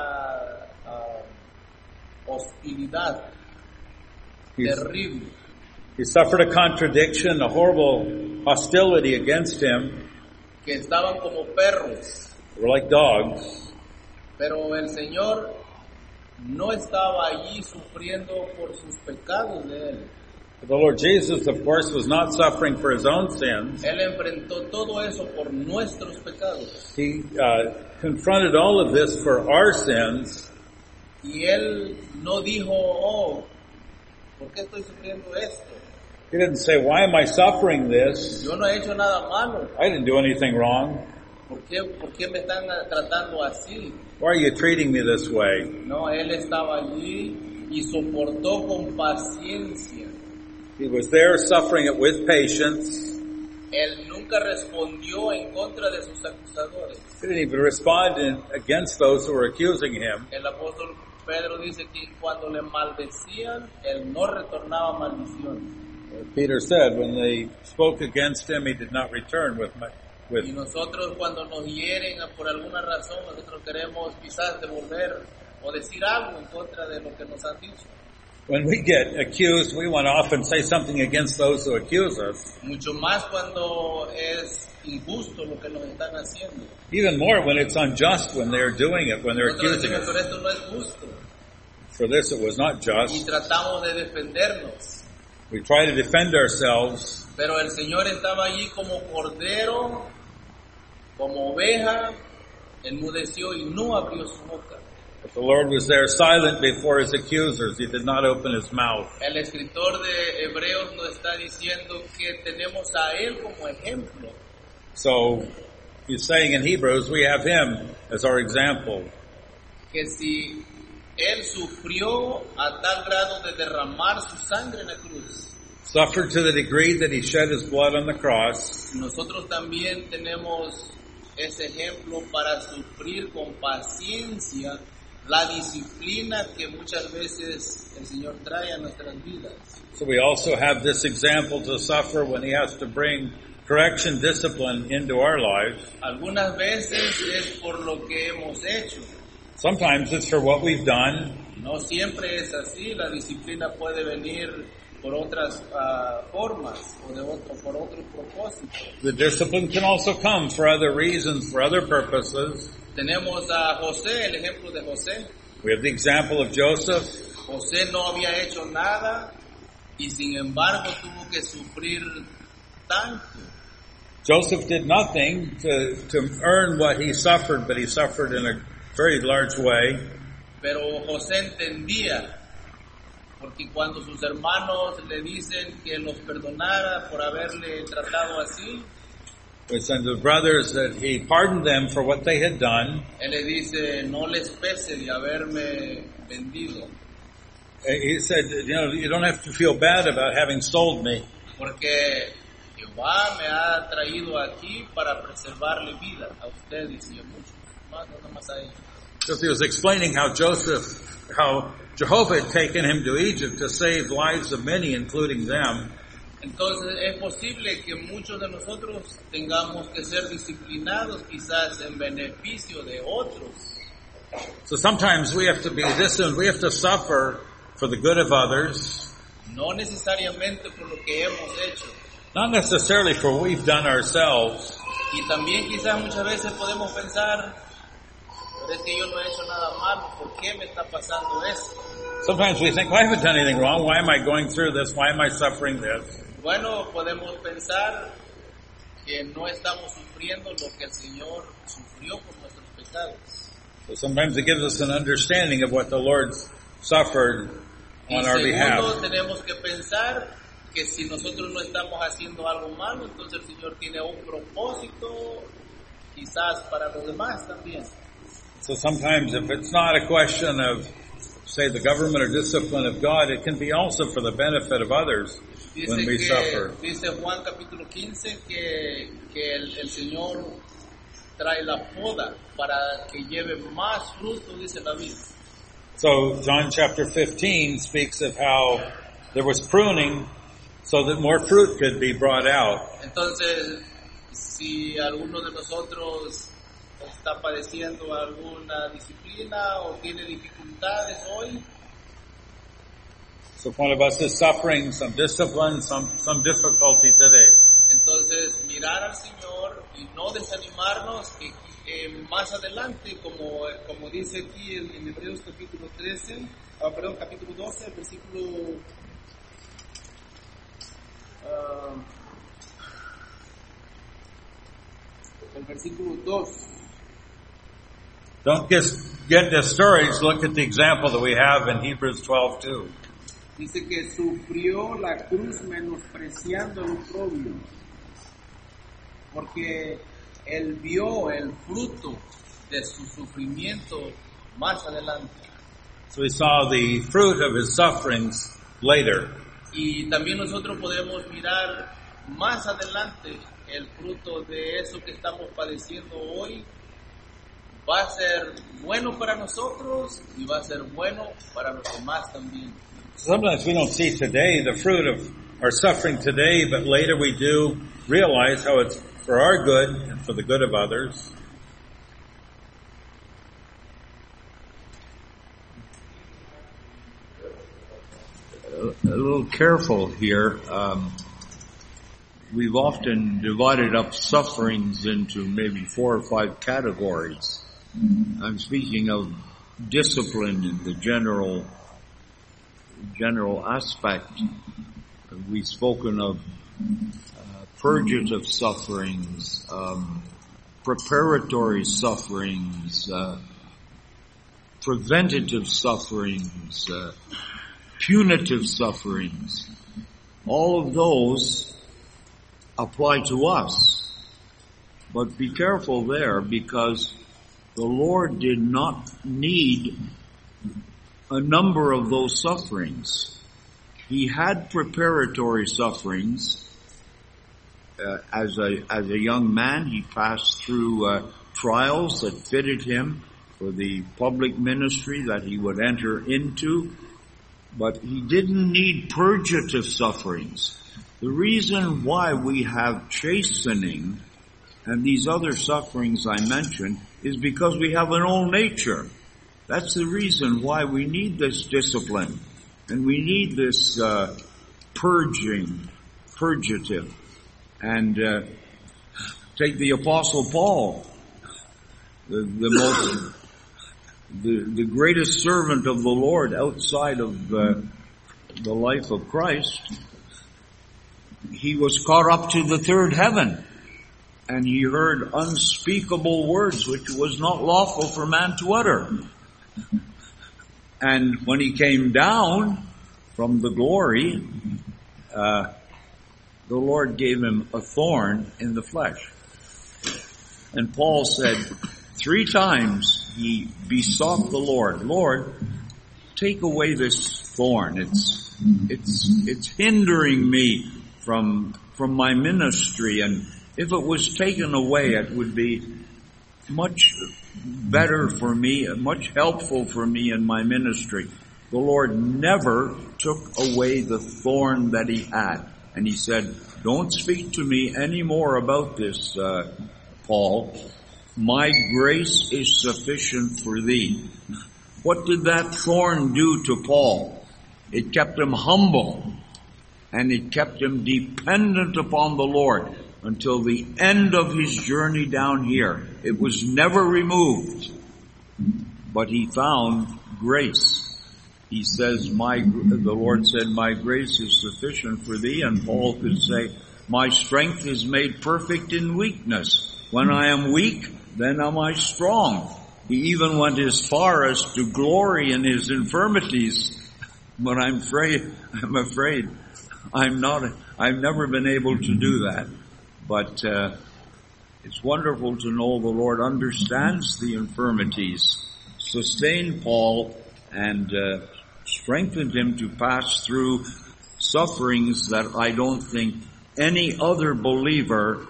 Speaker 11: hostilidad terrible.
Speaker 10: He suffered a contradiction, a horrible hostility against Him.
Speaker 11: Que estaban como perros.
Speaker 10: They were like dogs.
Speaker 11: Pero el Señor no estaba allí sufriendo por sus pecados de Él.
Speaker 10: But the Lord Jesus, of course, was not suffering for His own sins.
Speaker 11: Él enfrentó todo eso por nuestros pecados.
Speaker 10: He confronted all of this for our sins.
Speaker 11: Y Él no dijo, oh, ¿por qué estoy sufriendo esto?
Speaker 10: He didn't say, why am I suffering this?
Speaker 11: Yo no he hecho nada malo.
Speaker 10: I didn't do anything wrong.
Speaker 11: ¿Por qué me están tratando así?
Speaker 10: Why are you treating me this way?
Speaker 11: No, él estaba allí y soportó con paciencia.
Speaker 10: He was there suffering it with patience.
Speaker 11: Él nunca respondió en contra de sus acusadores.
Speaker 10: He didn't even respond against those who were accusing him.
Speaker 11: El apóstol Pedro dice que cuando le maldecían, él no retornaba maldición.
Speaker 10: Peter said when they spoke against him, he did not return with
Speaker 11: Y nosotros cuando nos hieren por alguna razón, nosotros queremos quizás devolver o decir algo en contra de lo que nos han dicho.
Speaker 10: When we get accused, we want to often say something against those who accuse us.
Speaker 11: Mucho más cuando es injusto lo que nos están haciendo.
Speaker 10: Even more when it's unjust when they're doing it, when they're accusing us.
Speaker 11: Pero esto no es justo.
Speaker 10: For this it was not
Speaker 11: Y
Speaker 10: just.
Speaker 11: tratamos de defendernos.
Speaker 10: We try to defend ourselves.
Speaker 11: Pero el Señor estaba allí como cordero, como oveja, enmudeció y no abrió su boca.
Speaker 10: But the Lord was there silent before his accusers. He did not open his mouth.
Speaker 11: El escritor de Hebreos nos está diciendo que tenemos a él como ejemplo.
Speaker 10: So he's saying in Hebrews, we have him as our example.
Speaker 11: Que si él sufrió a tal grado de derramar su sangre en la cruz,
Speaker 10: Suffered to the degree that he shed his blood on the cross.
Speaker 11: nosotros también tenemos ese ejemplo para sufrir con paciencia la disciplina que muchas veces el Señor trae a nuestras vidas.
Speaker 10: So we also have this example to suffer when he has to bring correction, discipline into our lives.
Speaker 11: Algunas veces es por lo que hemos hecho.
Speaker 10: Sometimes it's for what we've done.
Speaker 11: No siempre es así. La disciplina puede venir por otras formas o por otros propósitos.
Speaker 10: The discipline can also come for other reasons, for other purposes.
Speaker 11: Tenemos a José, el ejemplo de José.
Speaker 10: We have the example of Joseph.
Speaker 11: José no había hecho nada y sin embargo tuvo que sufrir tanto.
Speaker 10: Joseph did nothing to earn what he suffered, but he suffered in a very large way.
Speaker 11: Pero José entendía, porque cuando sus hermanos le dicen que los perdonara por haberle tratado así,
Speaker 10: It's unto the brothers that he pardoned them for what they had done.
Speaker 11: él le dice, no les pese de haberme vendido,
Speaker 10: He said, you don't have to feel bad about having sold me.
Speaker 11: porque Jehová me ha traído aquí para preservarle vida a ustedes y a muchos más, no más a ellos.
Speaker 10: Because he was explaining how Jehovah had taken him to Egypt to save lives of many, including them.
Speaker 11: Entonces es posible que muchos de nosotros tengamos que ser disciplinados quizás en beneficio de otros.
Speaker 10: So sometimes we have to be disciplined. We have to suffer for the good of others.
Speaker 11: No necesariamente por lo que hemos hecho.
Speaker 10: Not necessarily for what we've done ourselves.
Speaker 11: Y también quizás muchas veces podemos pensar, pero es que yo no he hecho nada malo, ¿por qué me está pasando esto?
Speaker 10: Sometimes we think, well, I haven't done anything wrong. Why am I going through this? Why am I suffering this?
Speaker 11: Bueno, podemos pensar que no estamos sufriendo lo que el Señor sufrió por nuestros pecados.
Speaker 10: So sometimes it gives us an understanding of what the Lord suffered on our
Speaker 11: Y segundo,
Speaker 10: behalf.
Speaker 11: tenemos que pensar que si nosotros no estamos haciendo algo malo, entonces el Señor tiene un propósito quizás para los demás también.
Speaker 10: So sometimes if it's not a question of, say, the government or discipline of God, it can be also for the benefit of others when we suffer.
Speaker 11: Dice Juan capítulo 15 que el Señor trae la poda para que lleve más fruto, dice la Biblia.
Speaker 10: So John chapter 15 speaks of how there was pruning so that more fruit could be brought out.
Speaker 11: Entonces, si alguno de nosotros está padeciendo alguna disciplina o tiene dificultades hoy,
Speaker 10: So if one of us is suffering some discipline, some difficulty today,
Speaker 11: entonces mirar al Señor y no desanimarnos que más adelante, como dice aquí en Hebreos capítulo 13, capítulo 12, versículo el versículo 2.
Speaker 10: don't get discouraged. Look at the example that we have in Hebrews 12:2.
Speaker 11: Dice que sufrió la cruz menospreciando el oprobio, porque él vio el fruto de su sufrimiento más adelante.
Speaker 10: So we saw the fruit of his sufferings later.
Speaker 11: Y también nosotros podemos mirar más adelante el fruto de eso que estamos padeciendo hoy. Va a ser bueno para nosotros y va a ser bueno para los demás también.
Speaker 10: Sometimes we don't see today the fruit of our suffering today, but later we do realize how it's for our good and for the good of others.
Speaker 1: A little careful here. We've often divided up sufferings into maybe 4 or 5 categories. I'm speaking of discipline in the general aspect. We've spoken of purgative sufferings, preparatory sufferings, preventative sufferings, punitive sufferings. All of those apply to us. But be careful there, because the Lord did not need a number of those sufferings. He had preparatory sufferings. As a young man, he passed through trials that fitted him for the public ministry that he would enter into. But he didn't need purgative sufferings. The reason why we have chastening and these other sufferings I mentioned is because we have an old nature. That's the reason why we need this discipline. And we need this purgative. And take the Apostle Paul, the greatest servant of the Lord outside of the life of Christ. He was caught up to the third heaven, and he heard unspeakable words which was not lawful for man to utter. And when he came down from the glory, the Lord gave him a thorn in the flesh. And Paul said 3 times he besought the Lord, Lord, take away this thorn. It's hindering me from my ministry, and if it was taken away, it would be much better for me, much helpful for me in my ministry. The Lord never took away the thorn that he had. And he said, don't speak to me any more about this, Paul. My grace is sufficient for thee. What did that thorn do to Paul? It kept him humble, and it kept him dependent upon the Lord until the end of his journey down here. It was never removed, but he found grace. He says, the Lord said, my grace is sufficient for thee, and Paul could say, my strength is made perfect in weakness. When I am weak, then am I strong. He even went as far as to glory in his infirmities. But I'm afraid I've never been able to do that. But it's wonderful to know the Lord understands the infirmities, sustained Paul, and strengthened him to pass through sufferings that I don't think any other believer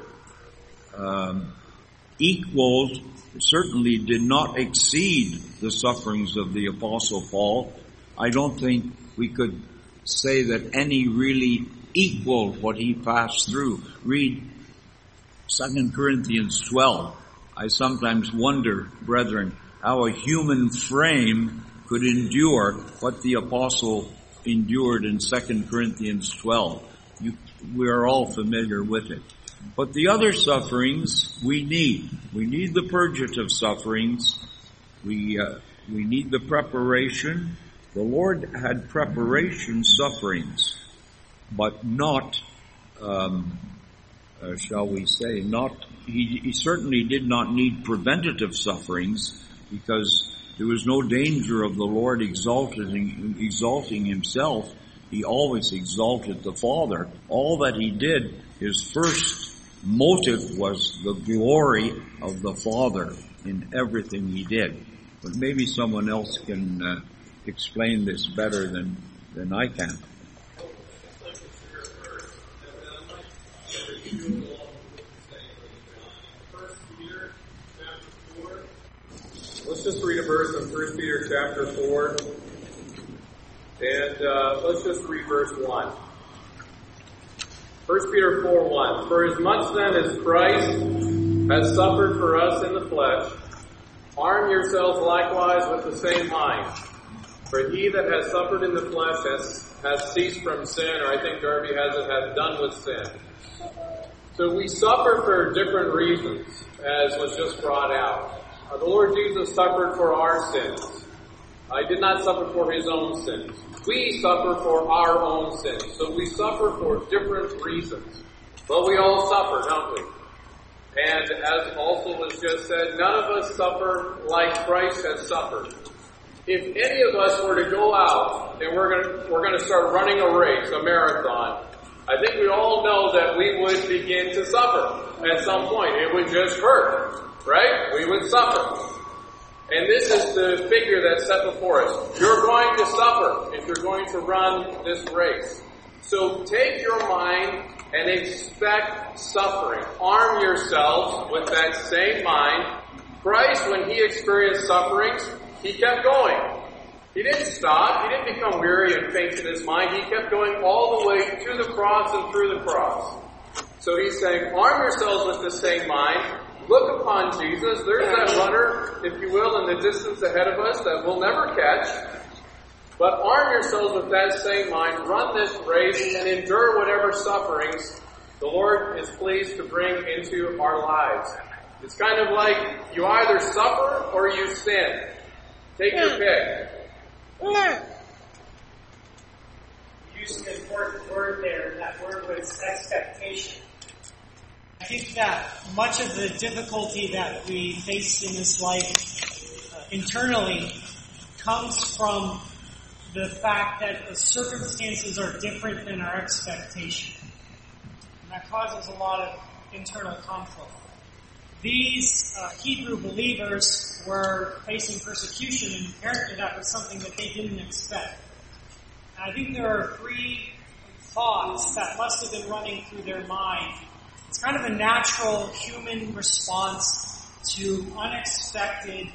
Speaker 1: equaled, certainly did not exceed the sufferings of the Apostle Paul. I don't think we could say that any really equaled what he passed through. Read 2 Corinthians 12. I sometimes wonder, brethren, how a human frame could endure what the apostle endured in 2 Corinthians 12. We are all familiar with it. But the other sufferings we need. We need the purgative sufferings. We need the preparation. The Lord had preparation sufferings, but not, shall we say, he certainly did not need preventative sufferings, because there was no danger of the Lord exalting himself He always exalted the Father. All that he did, his first motive was the glory of the Father in everything he did. But maybe someone else can explain this better than I can.
Speaker 12: Let's just read a verse in 1 Peter chapter 4. And let's just read verse 1. 1 Peter 4:1. For as much then as Christ has suffered for us in the flesh, arm yourselves likewise with the same mind. For he that has suffered in the flesh has ceased from sin, or I think Darby has it, has done with sin. So we suffer for different reasons, as was just brought out. The Lord Jesus suffered for our sins. He did not suffer for his own sins. We suffer for our own sins. So we suffer for different reasons. But we all suffer, don't we? And as also was just said, none of us suffer like Christ has suffered. If any of us were to go out and we're going to start running a race, a marathon, I think we all know that we would begin to suffer at some point. It would just hurt, right? We would suffer. And this is the figure that's set before us. You're going to suffer if you're going to run this race. So take your mind and expect suffering. Arm yourselves with that same mind. Christ, when he experienced sufferings, he kept going. He didn't stop. He didn't become weary and faint in his mind. He kept going all the way to the cross and through the cross. So he's saying, arm yourselves with the same mind. Look upon Jesus. There's that runner, if you will, in the distance ahead of us that we'll never catch. But arm yourselves with that same mind. Run this race and endure whatever sufferings the Lord is pleased to bring into our lives. It's kind of like you either suffer or you sin. Take your pick.
Speaker 3: You used an important word there, and that word was expectation. I think that much of the difficulty that we face in this life internally comes from the fact that the circumstances are different than our expectation. And that causes a lot of internal conflict. These Hebrew believers were facing persecution, and apparently that was something that they didn't expect. And I think there are three thoughts that must have been running through their mind. It's kind of a natural human response to unexpected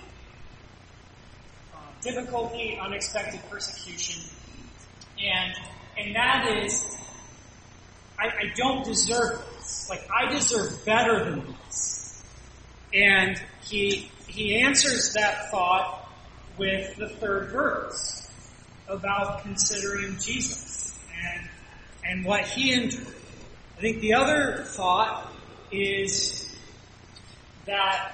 Speaker 3: difficulty, unexpected persecution. And that is, I don't deserve this. Like, I deserve better than this. And he answers that thought with the third verse about considering Jesus and what he endured. I think the other thought is that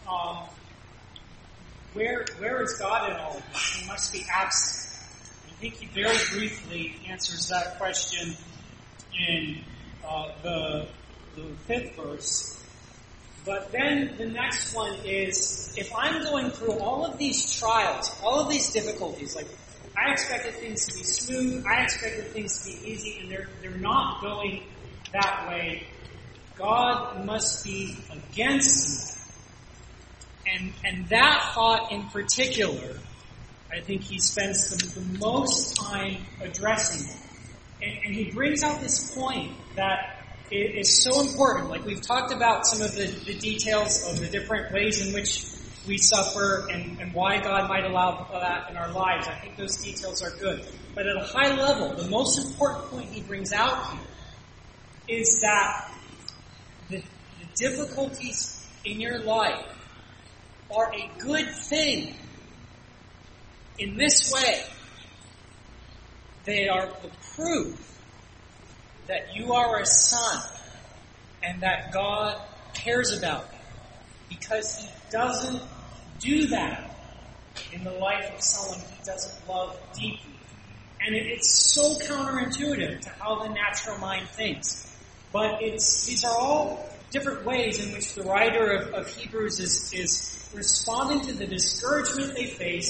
Speaker 3: where is God in all of this? He must be absent. I think he very briefly answers that question in the fifth verse. But then the next one is, if I'm going through all of these trials, all of these difficulties, like I expected things to be smooth, I expected things to be easy, and they're not going that way, God must be against me. And that thought in particular, I think he spends the most time addressing it. And he brings out this point that it is so important. Like we've talked about some of the details of the different ways in which we suffer and why God might allow that in our lives. I think those details are good. But at a high level, the most important point he brings out here is that the difficulties in your life are a good thing in this way. They are the proof that you are a son and that God cares about you, because he doesn't do that in the life of someone he doesn't love deeply. And it's so counterintuitive to how the natural mind thinks. But these are all different ways in which the writer of Hebrews is responding to the discouragement they face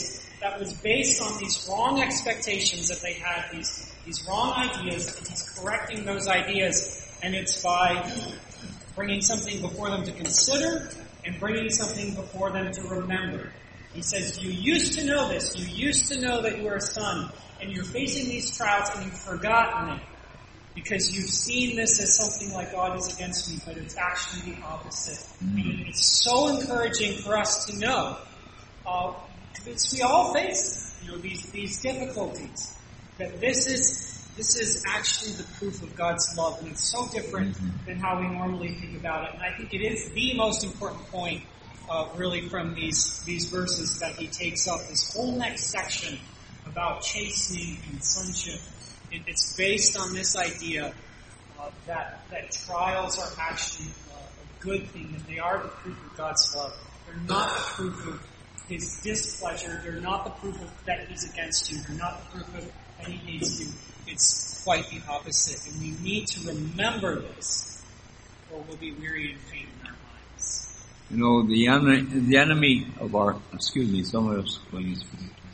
Speaker 3: that was based on these wrong expectations that they had, these wrong ideas, and he's correcting those ideas. And it's by bringing something before them to consider and bringing something before them to remember. He says, you used to know this. You used to know that you were a son, and you're facing these trials and you've forgotten it because you've seen this as something like God is against me, but it's actually the opposite. And it's so encouraging for us to know. Because we all face, these difficulties. That this is actually the proof of God's love, and it's so different than how we normally think about it. And I think it is the most important point, really, from these verses that he takes up. This whole next section about chastening and sonship. It's based on this idea that trials are actually a good thing, that they are the proof of God's love. They're not the proof of his displeasure. They're not the proof of that he's against you. They're not the proof of that he hates you. It's quite the opposite. And we need to remember this, or we'll be weary and faint in our minds.
Speaker 1: The enemy of our, someone else, please.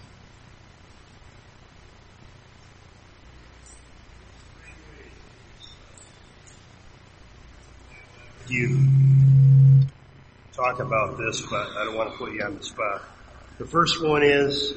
Speaker 13: You talk about this, but I don't want to put you on the spot. The first one is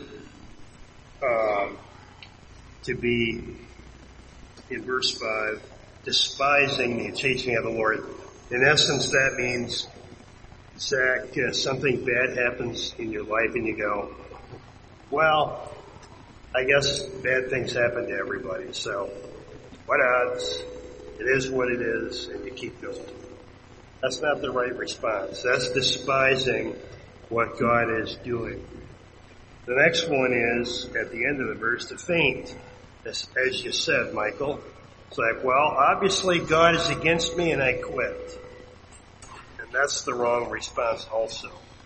Speaker 13: to be, in verse 5, despising the chastening of the Lord. In essence, that means, Zach, something bad happens in your life and you go, well, I guess bad things happen to everybody, so what odds? It is what it is, and you keep going. That's not the right response. That's despising what God is doing. The next one is, at the end of the verse, to faint. As you said, Michael. It's like, well, obviously God is against me and I quit. And that's the wrong response also.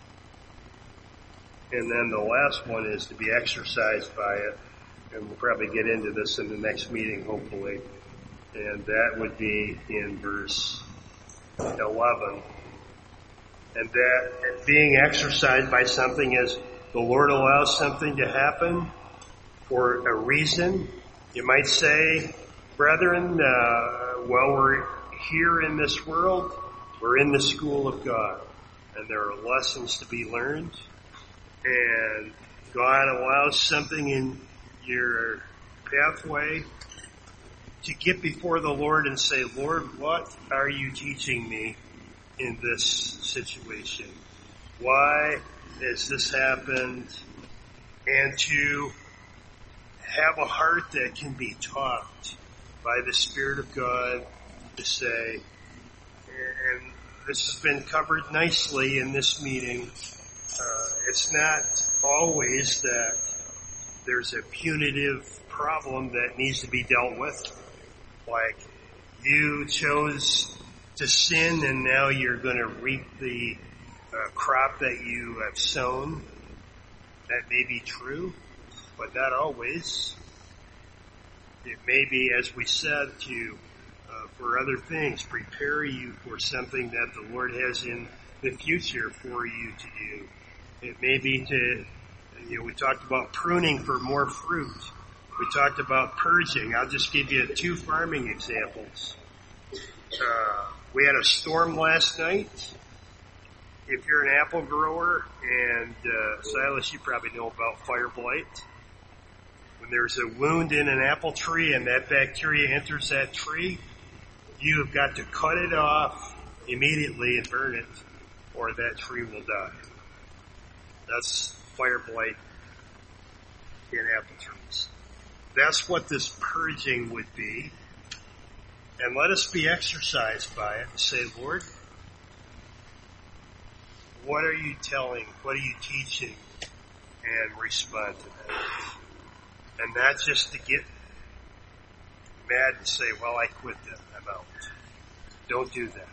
Speaker 13: And then the last one is to be exercised by it. And we'll probably get into this in the next meeting, hopefully. And that would be in verse 11. And that being exercised by something is the Lord allows something to happen for a reason. You might say, brethren, while we're here in this world, we're in the school of God. And there are lessons to be learned. And God allows something in your pathway to get before the Lord and say, Lord, what are you teaching me in this situation? Why has this happened? And to have a heart that can be taught by the Spirit of God to say, and this has been covered nicely in this meeting, it's not always that there's a punitive problem that needs to be dealt with. Like, you chose to sin and now you're going to reap the crop that you have sown. That may be true, but not always. It may be, as we said, to for other things, prepare you for something that the Lord has in the future for you to do. It may be to, we talked about pruning for more fruit. We talked about purging. I'll just give you 2 farming examples. We had a storm last night. If you're an apple grower, and Silas, you probably know about fire blight. When there's a wound in an apple tree and that bacteria enters that tree, you have got to cut it off immediately and burn it, or that tree will die. That's fire blight in apple trees. That's what this purging would be. And let us be exercised by it and say, Lord, what are you telling? What are you teaching? And respond to that. And not just to get mad and say, well, I quit that. I'm out. Don't do that.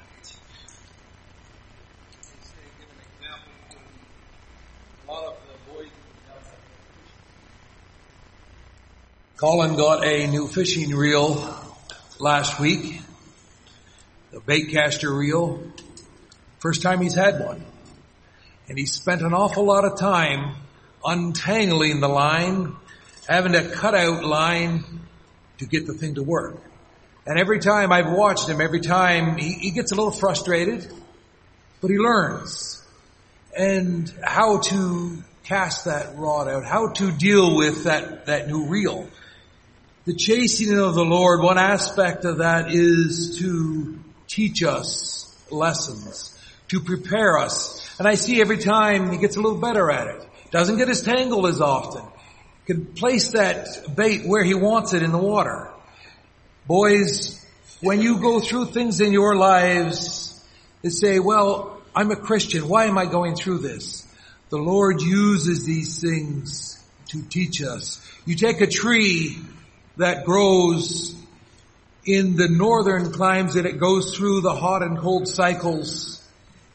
Speaker 7: Colin got a new fishing reel last week, the baitcaster reel. First time he's had one. And he spent an awful lot of time untangling the line, having to cut out line to get the thing to work. And every time I've watched him, every time he gets a little frustrated, but he learns. And how to cast that rod out, how to deal with that new reel. The chastening of the Lord, one aspect of that is to teach us lessons, to prepare us. And I see every time he gets a little better at it. Doesn't get as tangled as often. Can place that bait where he wants it in the water. Boys, when you go through things in your lives that say, well, I'm a Christian, why am I going through this? The Lord uses these things to teach us. You take a tree that grows in the northern climes and it goes through the hot and cold cycles.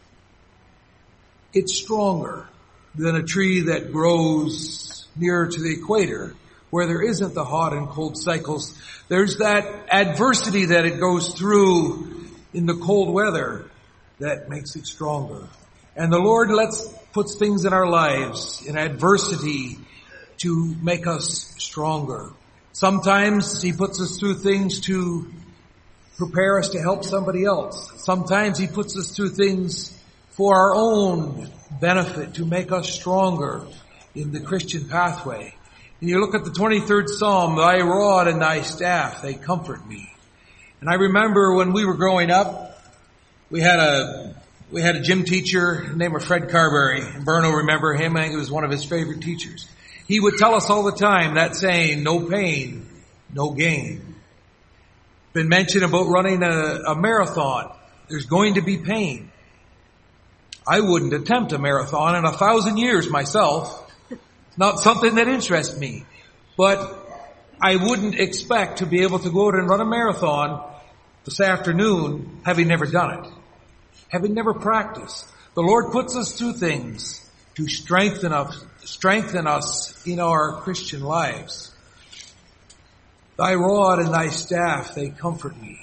Speaker 7: It's stronger than a tree that grows nearer to the equator, where there isn't the hot and cold cycles. There's that adversity that it goes through in the cold weather that makes it stronger. And the Lord puts things in our lives, in adversity, to make us stronger. Sometimes he puts us through things to prepare us to help somebody else. Sometimes he puts us through things for our own benefit, to make us stronger in the Christian pathway. And you look at the 23rd Psalm, thy rod and thy staff, they comfort me. And I remember when we were growing up, we had a gym teacher named Fred Carberry. Berno, remember him? I think it was one of his favorite teachers. He would tell us all the time that saying, no pain, no gain. Been mentioned about running a marathon. There's going to be pain. I wouldn't attempt a marathon in 1,000 years myself. Not something that interests me. But I wouldn't expect to be able to go out and run a marathon this afternoon having never done it. Having never practiced. The Lord puts us through things to strengthen us in our Christian lives. Thy rod and thy staff, they comfort me.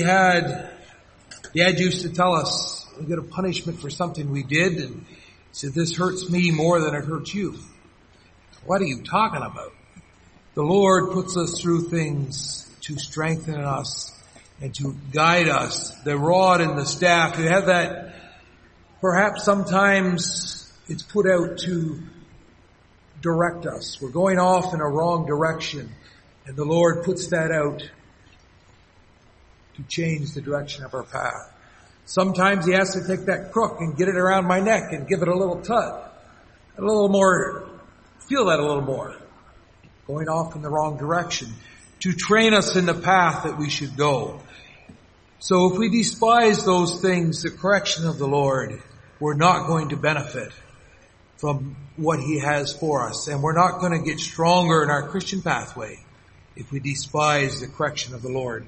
Speaker 7: Dad used to tell us, we get a punishment for something we did, and he said, this hurts me more than it hurts you. What are you talking about? The Lord puts us through things to strengthen us and to guide us. The rod and the staff, you have that, perhaps sometimes it's put out to direct us. We're going off in a wrong direction, and the Lord puts that out to change the direction of our path. Sometimes he has to take that crook and get it around my neck and give it a little tug, a little more, feel that a little more. Going off in the wrong direction to train us in the path that we should go. So if we despise those things, the correction of the Lord, we're not going to benefit from what he has for us. And we're not going to get stronger in our Christian pathway if we despise the correction of the Lord.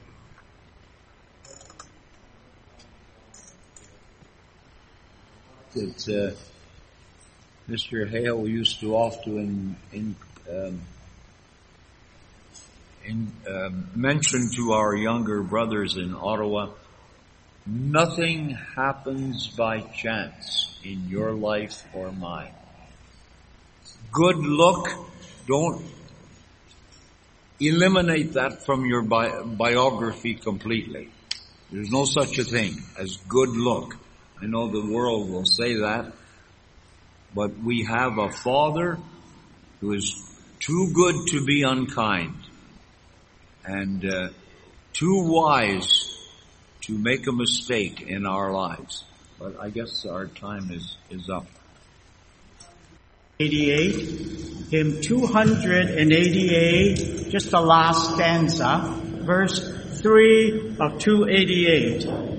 Speaker 1: That Mr. Hale used to often mention to our younger brothers in Ottawa, nothing happens by chance in your life or mine. Good luck, don't eliminate that from your biography completely. There's no such a thing as good luck. I know the world will say that, but we have a Father who is too good to be unkind and too wise to make a mistake in our lives. But I guess our time is up.
Speaker 2: 88, hymn 288, just the last stanza, verse 3 of 288.